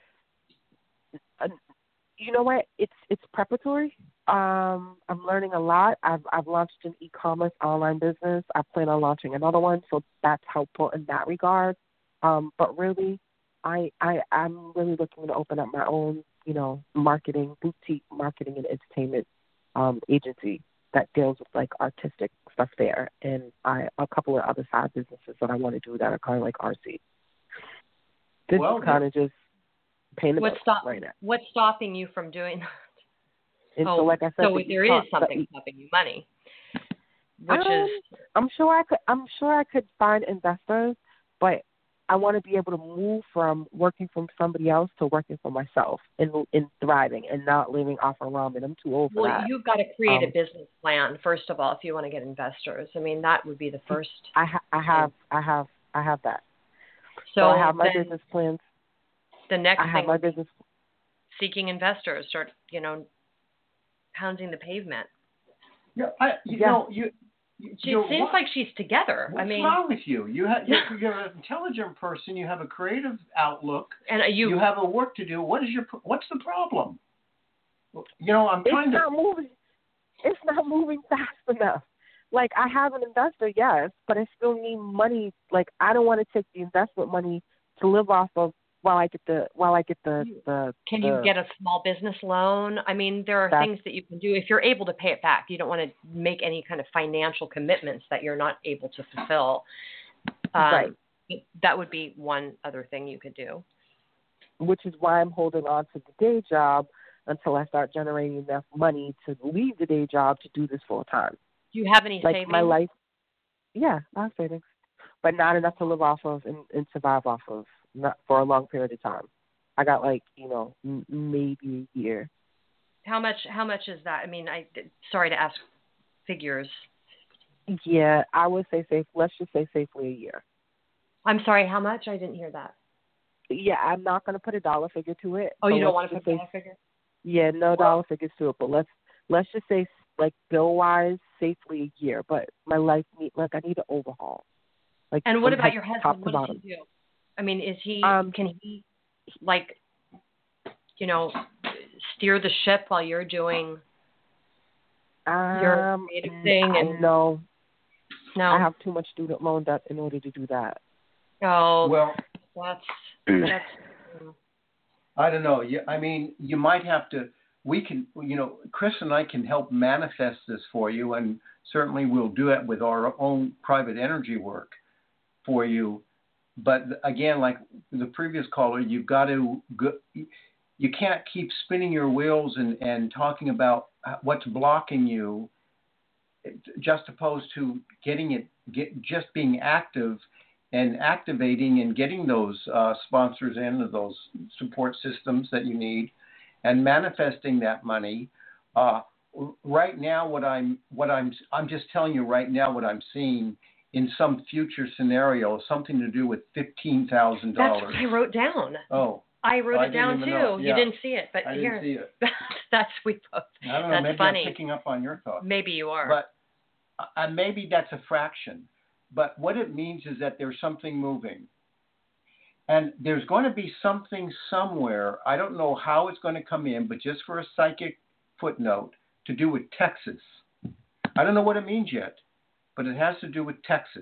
you know what? It's it's preparatory. Um, I'm learning a lot. I've I've launched an e-commerce online business. I plan on launching another one, so that's helpful in that regard. Um, but really, I I I'm really looking to open up my own, you know, marketing boutique marketing and entertainment um, agency that deals with like artistic stuff there, and I a couple of other side businesses that I want to do that are kind of like artsy. This well, is kind of just paying the What's bills stop? right now. What's stopping you from doing that? And oh, so, like I said, so the there e-com, is something the, stopping you money, which um, is I'm sure I could. I'm sure I could find investors, but I want to be able to move from working from somebody else to working for myself and and thriving and not living off a ramen. I'm too old for well, that. you've got to create Um, a business plan first of all if you want to get investors. I mean, that would be the first. I ha- I have I have I have that. So, So I have my then business plans. the next I have thing my would be business. seeking investors. Start, you know, pounding the pavement. Yeah, I, you Yeah. know, you. you She you're seems what- like she's together. What's I mean, wrong with you? You have, you're, you're an intelligent person. You have a creative outlook. and you, You have a work to do. What is your? What's the problem? You know, I'm It's trying to. not moving. It's not moving fast enough. Like I have an investor, yes, but I still need money. Like I don't want to take the investment money to live off of while I get the while I get the the. can the, you get a small business loan? I mean, there are That's- things that you can do if you're able to pay it back. You don't want to make any kind of financial commitments that you're not able to fulfill. Um, Right. That would be one other thing you could do. which is why I'm holding on to the day job until I start generating enough money to leave the day job to do this full time. Do you have any Like savings? my life, yeah, I have savings, but not enough to live off of and, and survive off of, not for a long period of time. I got like, you know, m- maybe a year. How much? How much is that? I mean, I sorry to ask figures. Yeah, I would say safe. Let's just say safely a year. I'm sorry. How much? I didn't hear that. Yeah, I'm not going to put a dollar figure to it. Oh, but you don't let's want to just put a say- dollar figure? Yeah, no dollar figures to it, but let's let's just say like bill wise, safely a year. But my life need like I need an overhaul. Like And what from about head- your top husband? to What does bottom. he do? I mean, is he? Um, can he, like, you know, steer the ship while you're doing your Um, creative thing? I And know no, I have too much student loan debt in order to do that. oh, Well, that's that's. mm. I don't know. You, I mean, you might have to. We can, you know, Chris and I can help manifest this for you, and certainly we'll do it with our own private energy work for you. But again, like the previous caller, you've got to go, you can't keep spinning your wheels and, and talking about what's blocking you, just opposed to getting it, get just being active and activating and getting those uh, sponsors in, those support systems that you need, and manifesting that money. Uh, right now, what I'm what I'm I'm just telling you right now what I'm seeing in some future scenario, something to do with fifteen thousand That's dollars. what I wrote down. Oh, I wrote I it down didn't too. even know. You Yeah. didn't see it, but I here, didn't see it. that's we both. I don't know. That's Maybe funny. I'm picking up on your thoughts. Maybe you are. But uh, maybe that's a fraction. But what it means is that there's something moving. And there's going to be something somewhere, I don't know how it's going to come in, but just for a psychic footnote, to do with Texas. I don't know what it means yet, but it has to do with Texas.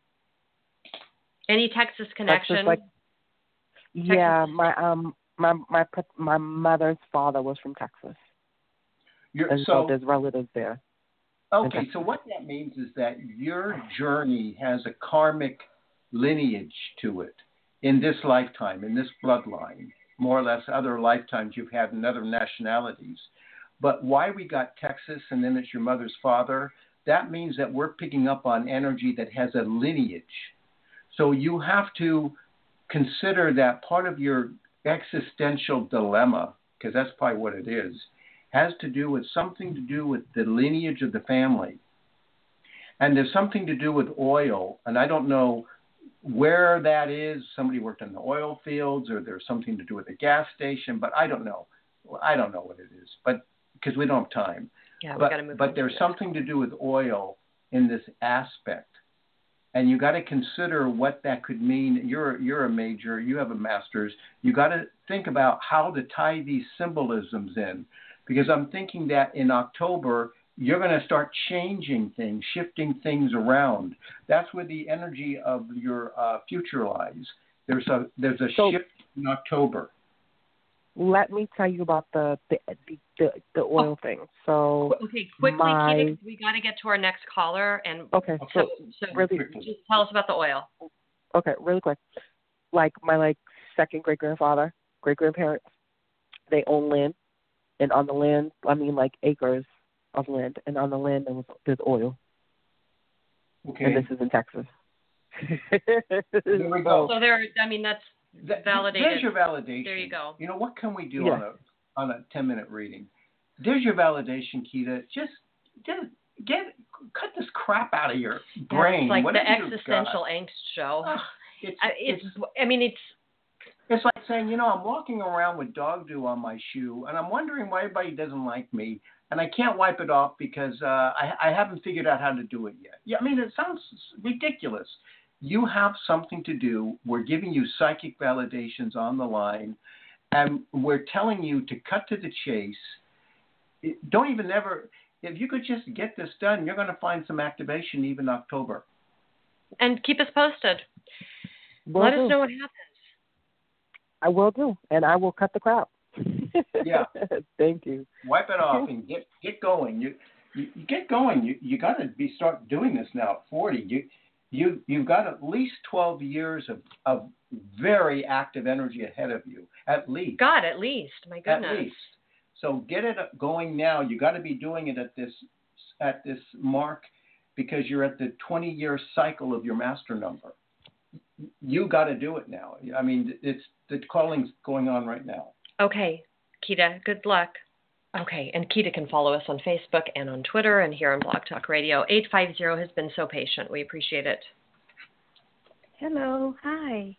Any Texas connection? Texas, like, yeah, my um my my my mother's father was from Texas, You're, and so, so there's relatives there. Okay, so what that means is that your journey has a karmic lineage to it in this lifetime, in this bloodline, more or less other lifetimes you've had in other nationalities. But why we got Texas and then it's your mother's father, that means that we're picking up on energy that has a lineage. So you have to consider that part of your existential dilemma, because that's probably what it is, has to do with something to do with the lineage of the family. And there's something to do with oil, and I don't know where that is. Somebody worked in the oil fields, or there's something to do with a gas station, but I don't know. I don't know what it is, but because we don't have time. yeah, we but got to move but on there's to something to do with oil in this aspect. And you got to consider what that could mean. You're you're a major, you have a master's. You got to think about how to tie these symbolisms in, because I'm thinking that in October you're going to start changing things, shifting things around. That's where the energy of your uh, future lies. There's a there's a So- shift in October. Let me tell you about the the the, the, the oil thing. So Okay, quickly, my- Keita, 'cause we got to get to our next caller, and okay, so, so so really, just tell us about the oil. okay, really quick. Like my like second great grandfather, great grandparents, they own land, and on the land, I mean like acres of land, and on the land there was there's oil. Okay. And this is in Texas. There we go. So there, I mean, that's That- validated. There's your validation. There you go. You know, what can we do Yeah. on a on a ten minute reading? There's your validation, Keita. Just just get cut this crap out of your brain. It's like the Whatever you've existential got. angst show. Ah, It's, I, it's, it's I mean, it's it's like saying, you know, I'm walking around with dog dew on my shoe, and I'm wondering why everybody doesn't like me, and I can't wipe it off because uh, I, I haven't figured out how to do it yet. Yeah, I mean, it sounds ridiculous. You have something to do. We're giving you psychic validations on the line, and we're telling you to cut to the chase. It- don't even ever, if you could just get this done, you're going to find some activation even October. and keep us posted. Will Let do. us know what happens. I will do, and I will cut the crap. Yeah. Thank you. Wipe it off and get get going. You you, you get going. You you got to be start doing this now at forty. You you you've got at least twelve years of of very active energy ahead of you. At least. God, at least. My goodness. At least. So get it going now. You got to be doing it at this at this mark because you're at the twenty year cycle of your master number. You got to do it now. I mean, it's the calling's going on right now. Okay, Keita, good luck. Okay, and Keita can follow us on Facebook and on Twitter and here on Blog Talk Radio. eight five zero has been so patient. We appreciate it. Hello. Hi.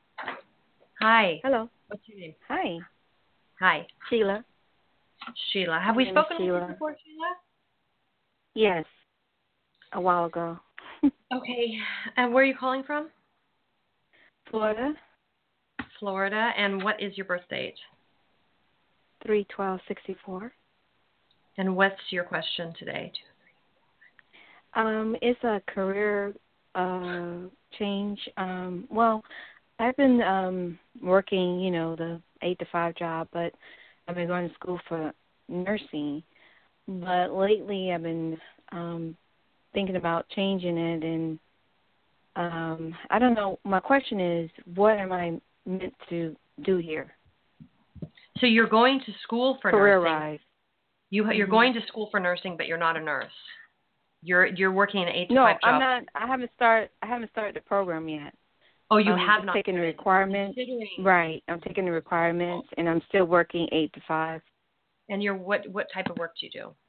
Hi. Hello. What's your name? Hi. Hi. Sheila. Sheila. Have My we name is spoken to you Sheila. before, Sheila? Yes. A while ago. Okay. And where are you calling from? Florida. Florida. And what is your birth date? Three twelve sixty four. And what's your question today? Um, it's a career uh change. Um, well, I've been um working, you know, the eight to five job, but I've been going to school for nursing. But lately, I've been um thinking about changing it, and um I don't know. My question is, what am I meant to do here? So you're going to school for Career nursing. rise. You you're Mhm. going to school for nursing, but you're not a nurse. You're you're working an eight to No, five job. I'm not. I haven't started. I haven't started the program yet. Oh, you I'm have just not taken the started. requirements. Considering. Right. I'm taking the requirements, and I'm still working eight to five. And you're what what type of work do you do?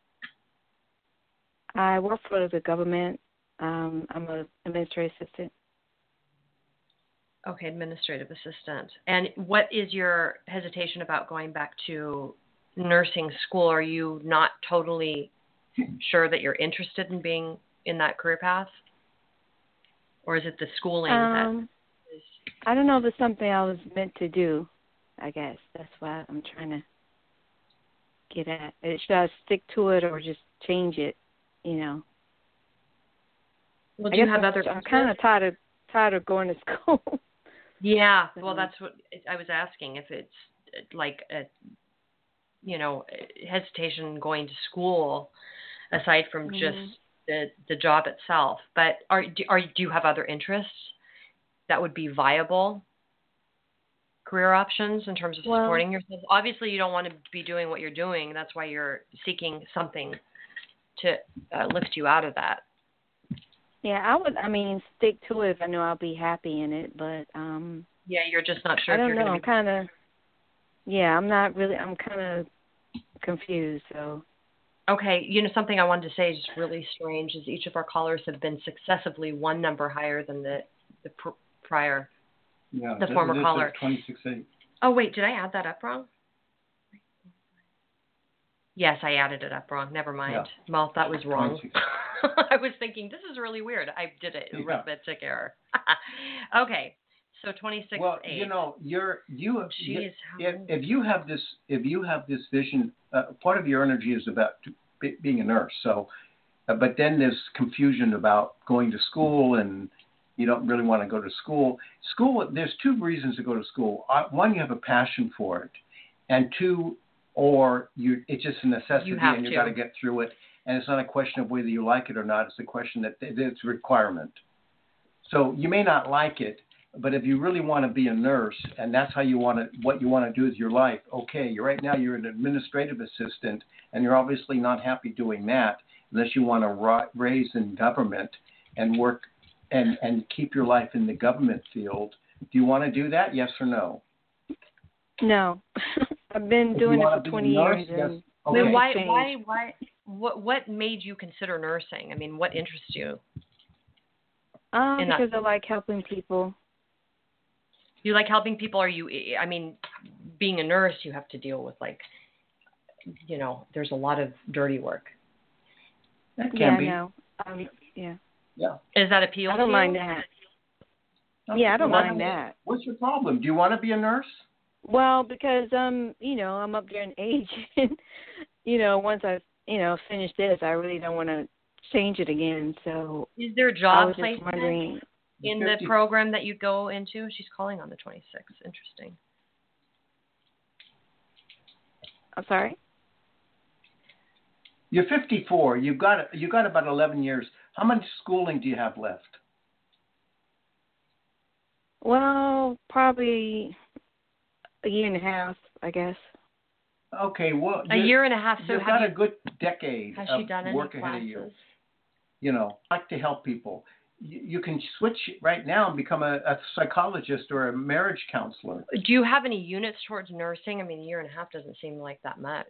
I work for the government. Um, I'm an administrative assistant. Okay, administrative assistant. And what is your hesitation about going back to nursing school? Are you not totally sure that you're interested in being in that career path? Or is it the schooling Um, that is... I don't know if it's something I was meant to do. I guess that's why I'm trying to get at. Should I stick to it or just change it? You know. Well, I do you guess have I'm, other... I'm kind of tired of tired of going to school. Yeah, well, Mhm. that's what I was asking. If it's like a, you know, hesitation going to school, aside from Mhm. just the the job itself. But are do, are do you have other interests that would be viable career options in terms of Well- supporting yourself? Obviously, you don't want to be doing what you're doing. That's why you're seeking something to uh, lift you out of that. Yeah, I would. I mean, stick to it if I know I'll be happy in it. But um, Yeah, you're just not sure I if don't you're know. going I'm to be. kind of. Yeah, I'm not really. I'm kind of confused. So. Okay, you know, something I wanted to say is just really strange is each of our callers have been successively one number higher than the the pr- prior. Yeah, The this- former this is caller. twenty-six eight. Oh, wait, did I add that up wrong? Yes, I added it up wrong. Never mind. Well, that was wrong. I was thinking, this is really weird. I did it. Yeah. Arithmetic error. Okay, so twenty-six Well, eight. you know, you're you. Jeez, how if old? if you have this if you have this vision, uh, part of your energy is about to, be, being a nurse. So, uh, but then there's confusion about going to school, and you don't really want to go to school. School. There's two reasons to go to school. Uh, one, you have a passion for it, and two, or you it's just a necessity, You have and you to. got to get through it. And it's not a question of whether you like it or not. It's a question that it's a requirement. So you may not like it, But if you really want to be a nurse, and that's how you want to, what you want to do with your life, okay, you're right now you're an administrative assistant, and you're obviously not happy doing that unless you want to ra- raise in government and work and, and keep your life in the government field. Do you want to do that? Yes or no? No. I've been If doing you it want for to twenty be a nurse, years. yes. And Okay. Then why, changed. why, why, what, what made you consider nursing? I mean, what interests you? Uh, in that- because I like helping people. You like helping people? Are you, I mean, being a nurse, you have to deal with, like, you know, there's a lot of dirty work. That can Yeah, be. no. Um, yeah. Yeah. Is that appeal I to don't you? mind that. Okay, Yeah, I don't well, mind that. What's your problem? Do you want to be a nurse? Well, because um, you know, I'm up there in age, and you know, once I, you know, finish this, I really don't want to change it again. So Is there a I job was just placement wondering. in the fifty program that you go into? She's calling on the twenty-sixth. Interesting. I'm sorry. You're fifty-four. You've got you got about eleven years. How much schooling do you have left? Well, probably a year and a half, I guess. Okay, well, A you- year and a half. So you've have got you, a good decade has of she done any work ahead classes? of you. You know, I like to help people. You, you can switch right now and become a, a psychologist or a marriage counselor. Do you have any units towards nursing? I mean, a year and a half doesn't seem like that much.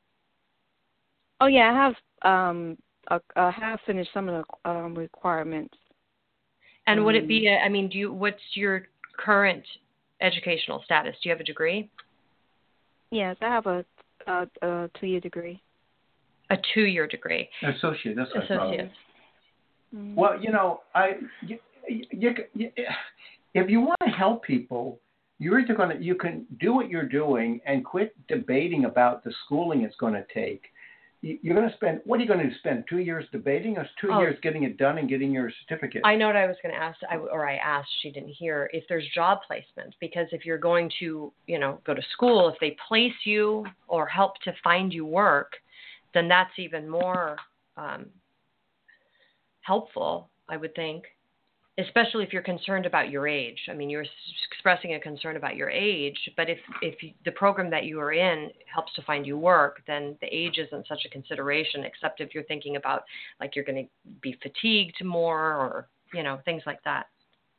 Oh yeah, I have um, a, I have finished some of the um, requirements. And would it Mm. be? A, I mean, do you? What's your current educational status? Do you have a degree? Yes, I have a, a, a two-year degree. A two-year degree. Associate, that's what I thought. Associate. Mm. Well, you know, I, you, you, you, if you want to help people, you're either going to, you can do what you're doing and quit debating about the schooling it's going to take. You're going to spend, what are you going to spend, two years debating or two Oh. years getting it done and getting your certificate? I know what I was going to ask, I, or I asked, she didn't hear, if there's job placement. Because if you're going to, you know, go to school, if they place you or help to find you work, then that's even more um, helpful, I would think, especially if you're concerned about your age. I mean, you're s- expressing a concern about your age, but if, if you, the program that you are in helps to find you work, then the age isn't such a consideration, except if you're thinking about, like, you're going to be fatigued more or, you know, things like that.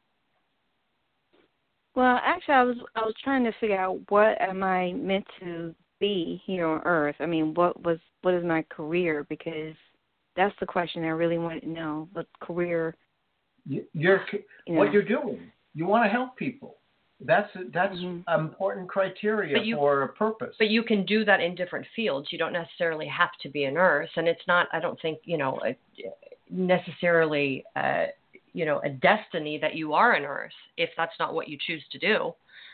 Well, actually, I was I was trying to figure out what am I meant to be here on Earth. I mean, what was what is my career? Because that's the question I really wanted to know. What career? You- You're, You know. what you're doing, you want to help people. That's that's Mhm. an important criteria But you- for a purpose. But you can do that in different fields. You don't necessarily have to be a nurse, and it's not, I don't think, you know, a, necessarily, uh, you know, a destiny that you are a nurse if that's not what you choose to do.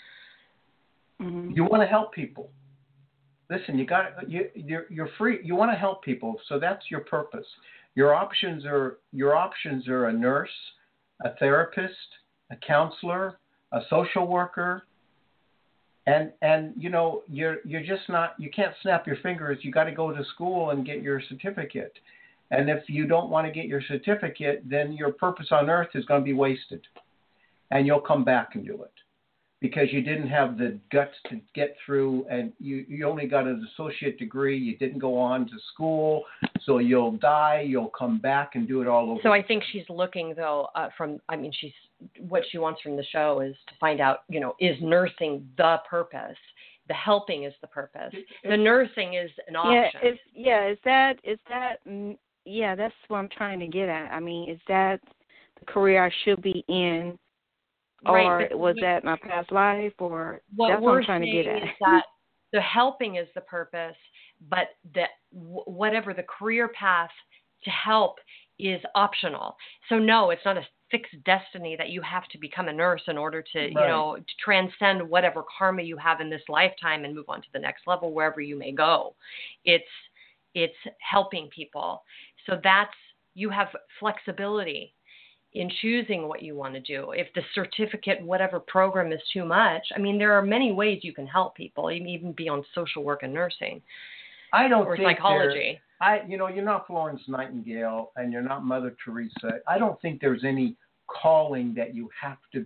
Mhm. You want to help people. Listen, you got you you're you're free. You want to help people, so that's your purpose. Your options are your options are a nurse, a therapist, a counselor, a social worker, and and you know you're you're just not you can't snap your fingers. You got to go to school and get your certificate. And if you don't want to get your certificate, then your purpose on earth is going to be wasted, and you'll come back and do it. Because you didn't have the guts to get through, and you, you only got an associate degree. You didn't go on to school, so you'll die. You'll come back and do it all over. So I think she's looking, though, uh, from, I mean, she's, what she wants from the show is to find out, you know, is nursing the purpose? The helping is the purpose. The nursing is an Yeah, option. is yeah, is that is that mm, yeah, that's what I'm trying to get at. I mean, is that the career I should be in, or Right, but was what- that my past life, or What that's we're what I'm trying to saying get at. is that the helping is the purpose, but that w- whatever the career path to help is optional. So no, it's not a fixed destiny that you have to become a nurse in order to, you Right. know, to transcend whatever karma you have in this lifetime and move on to the next level wherever you may go. It's it's helping people. So that's, you have flexibility in choosing what you want to do. If the certificate, whatever program is too much, I mean, there are many ways you can help people, even beyond social work and nursing I don't or think there- psychology. I, you know, you're not Florence Nightingale and you're not Mother Teresa. I don't think there's any calling that you have to be.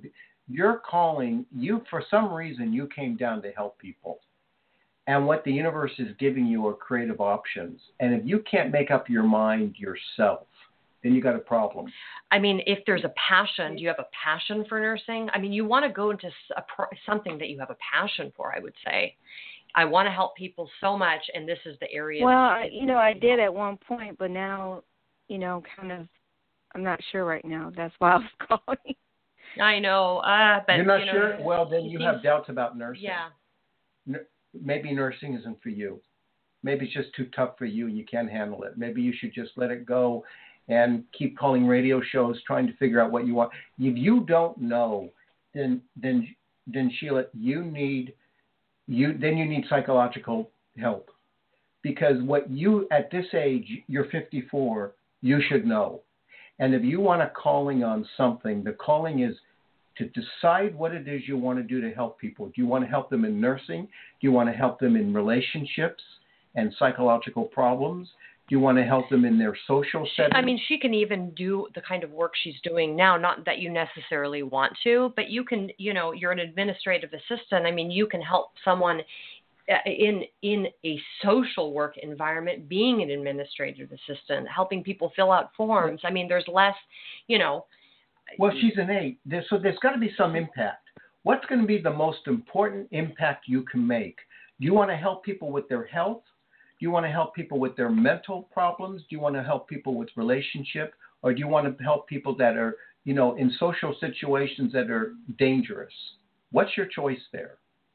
you're calling, you for some reason, you came down to help people. And what the universe is giving you are creative options. And if you can't make up your mind yourself, then you got a problem. I mean, if there's a passion, do you have a passion for nursing? I mean, you want to go into a pro- something that you have a passion for, I would say. I want to help people so much, and this is the area. Well, I, you know, I did at one point, but now, you know, kind of, I'm not sure right now. That's why I was calling. I know, uh, but you're not you know, sure. Well, then you seems, have doubts about nursing. Yeah. N- maybe nursing isn't for you. Maybe it's just too tough for you, and you can't handle it. Maybe you should just let it go and keep calling radio shows, trying to figure out what you want. If you don't know, then then then Sheila, you need you then you need psychological help, because what you at this age, you're fifty-four, you should know. And if you want a calling on something, the calling is to decide what it is you want to do to help people. Do you want to help them in nursing? Do you want to help them in relationships and psychological problems? Do you want to help them in their social setting? I mean, she can even do the kind of work she's doing now, not that you necessarily want to, but you can, you know, you're an administrative assistant. I mean, you can help someone in in a social work environment, being an administrative assistant, helping people fill out forms. I mean, there's less, you know. Well, she's an eight, so there's got to be some impact. What's going to be the most important impact you can make? Do you want to help people with their health? Do you want to help people with their mental problems? Do you want to help people with relationship? Or do you want to help people that are, you know, in social situations that are dangerous? What's your choice there?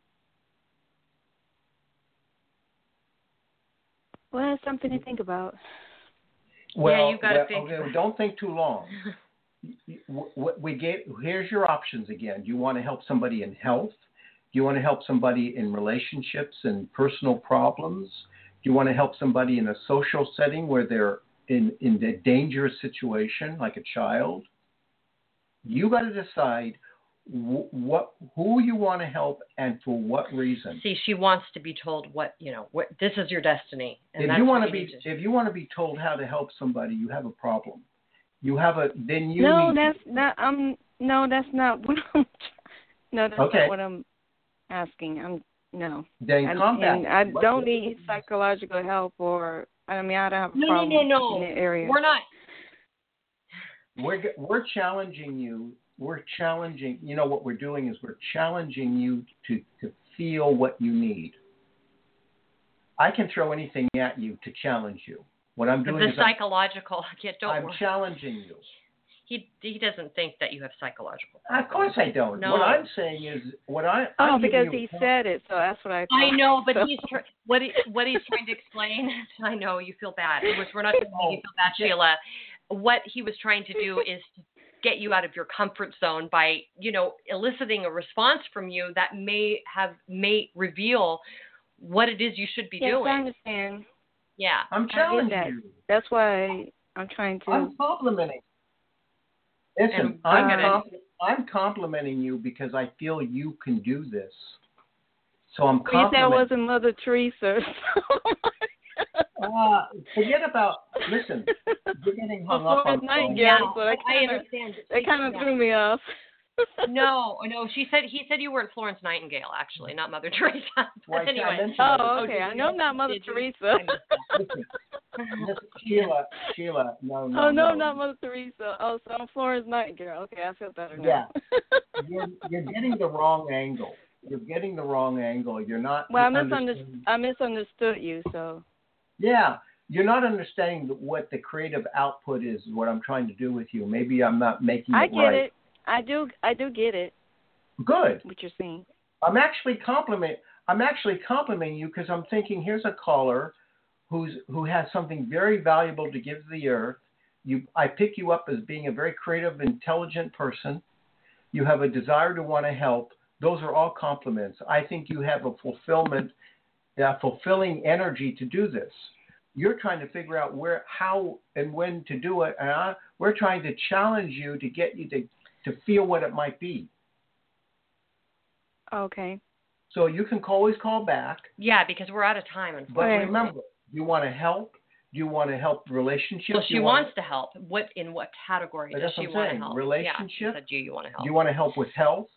Well, it's something to think about. Well, yeah, you got to well, think. Okay, don't think too long. we get, here's your options again. Do you want to help somebody in health? Do you want to help somebody in relationships and personal problems? Do you want to help somebody in a social setting where they're in, in a dangerous situation, like a child? You got to decide wh- what who you want to help and for what reason. See, she wants to be told what, you know, what this is your destiny. And if that's you want what to be, to... if you want to be told how to help somebody, you have a problem. You have a then you. No, need that's to, not. Um, no, that's not what I'm. No, that's okay. not what I'm asking. I'm no. Then I, combat. and I what don't need psychological help, or I mean, I don't have a no, problem no, no, no. in the area. We're not. We're we're challenging you. We're challenging. You know what we're doing is we're challenging you to to feel what you need. I can throw anything at you to challenge you. What I'm doing the is psychological. Yeah, don't I'm, I'm worry. challenging you. He he doesn't think that you have psychological Of course I don't. No. What I'm saying is what I. Oh, I'm because giving he you a, said it, so that's what I. I thought. know, but So- he's tr- what he, what he's trying to explain. I know you feel bad, which we're not going to make you feel bad, Sheila. What he was trying to do is to get you out of your comfort zone by, you know, eliciting a response from you that may have may reveal what it is you should be yes, doing. I understand. Yeah. I'm I get challenging that. you. That's why I'm trying to. I'm complimenting. Listen, And I'm, I'm com- I'm complimenting you because I feel you can do this. So I'm You said I complimenting. wasn't Mother Teresa. Uh, forget about. Listen, you're getting hung up on. Nightingale, Yeah, so that I kinda, understand. that kind of Yeah. threw me off. No, no. She said he said you weren't Florence Nightingale, actually, not Mother Teresa. Well, I- I anyway. mentioned that. Oh, Oh, okay. did I you? know I'm not Mother Did you? Teresa. I missed that. Listen, listen, Sheila, Sheila, no, no, Oh no, no. I'm not Mother Teresa. Oh, so I'm Florence Nightingale. Okay, I feel better now. Yeah. You're, you're getting the wrong angle. You're getting the wrong angle. You're not. well, I understanding- misunderstood. I misunderstood you. So. Yeah, you're not understanding what the creative output is. What I'm trying to do with you. Maybe I'm not making it I get right. it. I do. I do get it. Good. What you're saying. I'm actually compliment. I'm actually complimenting you because I'm thinking here's a caller who's who has something very valuable to give to the earth. You, I pick you up as being a very creative, intelligent person. You have a desire to want to help. Those are all compliments. I think you have a fulfillment, a fulfilling energy to do this. You're trying to figure out where, how, and when to do it, and I, we're trying to challenge you to get you to to feel what it might be. Okay. So you can always call back. Yeah, because we're out of time. But Unfortunately. remember, you want to help. Do you want to help relationships? Well, she you wants want, to help. What in what category That's does what she I'm want to saying. help? Relationship? Yeah, she said, do you want to help? Do you want to help with health?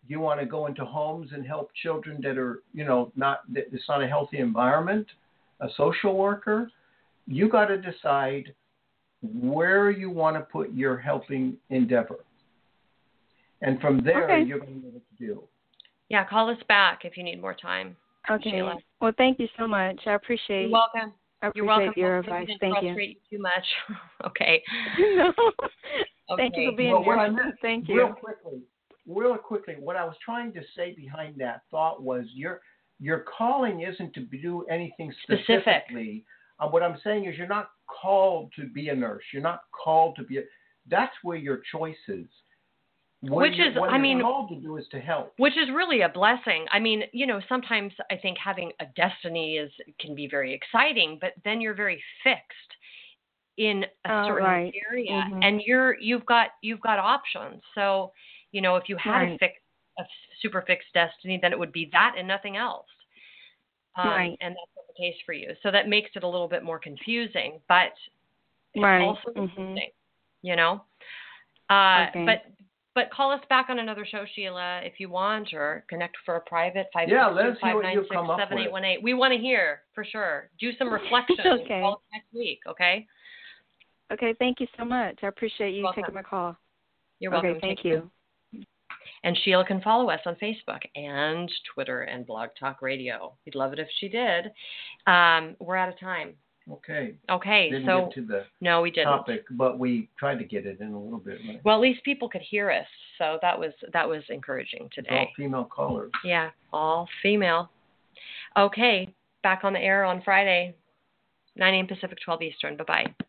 you want to go into homes and help children that are, you know, not, that it's not a healthy environment, a social worker? You got to decide where you want to put your helping endeavor. And from there, Okay. you're going to know what to do. Yeah, call us back if you need more time. Okay. Sheila. Well, thank you so much. I appreciate. You're welcome. I You're appreciate welcome. your Hopefully we advice. didn't Thank you. frustrate you too much. Okay. No. Okay. Thank you for being Well, here. what I meant, Thank real you. quickly, real quickly, what I was trying to say behind that thought was your your calling isn't to do anything Specific. specifically. Uh, what I'm saying is you're not called to be a nurse. You're not called to be a. That's where your choice is. What Which you, is, what I you're mean, called to do is to help. which is really a blessing. I mean, you know, sometimes I think having a destiny is can be very exciting, but then you're very fixed in a Oh, certain right. area, Mhm. and you're you've got you've got options. So, you know, if you had a Right. fix a super fixed destiny, then it would be that and nothing else. Um, Right. And that's not the case for you. So that makes it a little bit more confusing, but it's Right. also Mhm. interesting. You know, uh, Okay. but. But call us back on another show, Sheila, if you want, or connect for a private five Yeah, six let two, us see five what nine you six, come up seven eight with. one eight. We want to hear for sure. Do some reflection. Okay. Call us next week, okay? Okay. Thank you so much. I appreciate you Welcome. taking my call. You're welcome. Okay. Thank Take care. you. And Sheila can follow us on Facebook and Twitter and Blog Talk Radio. We'd love it if she did. Um, we're out of time. Okay. Okay, Didn't so get to the no, we didn't. topic, but we tried to get it in a little bit. Right? Well, at least people could hear us, so that was that was encouraging It's today. all female callers. Yeah, all female. Okay, back on the air on Friday, nine a.m. Pacific, twelve Eastern. Bye-bye.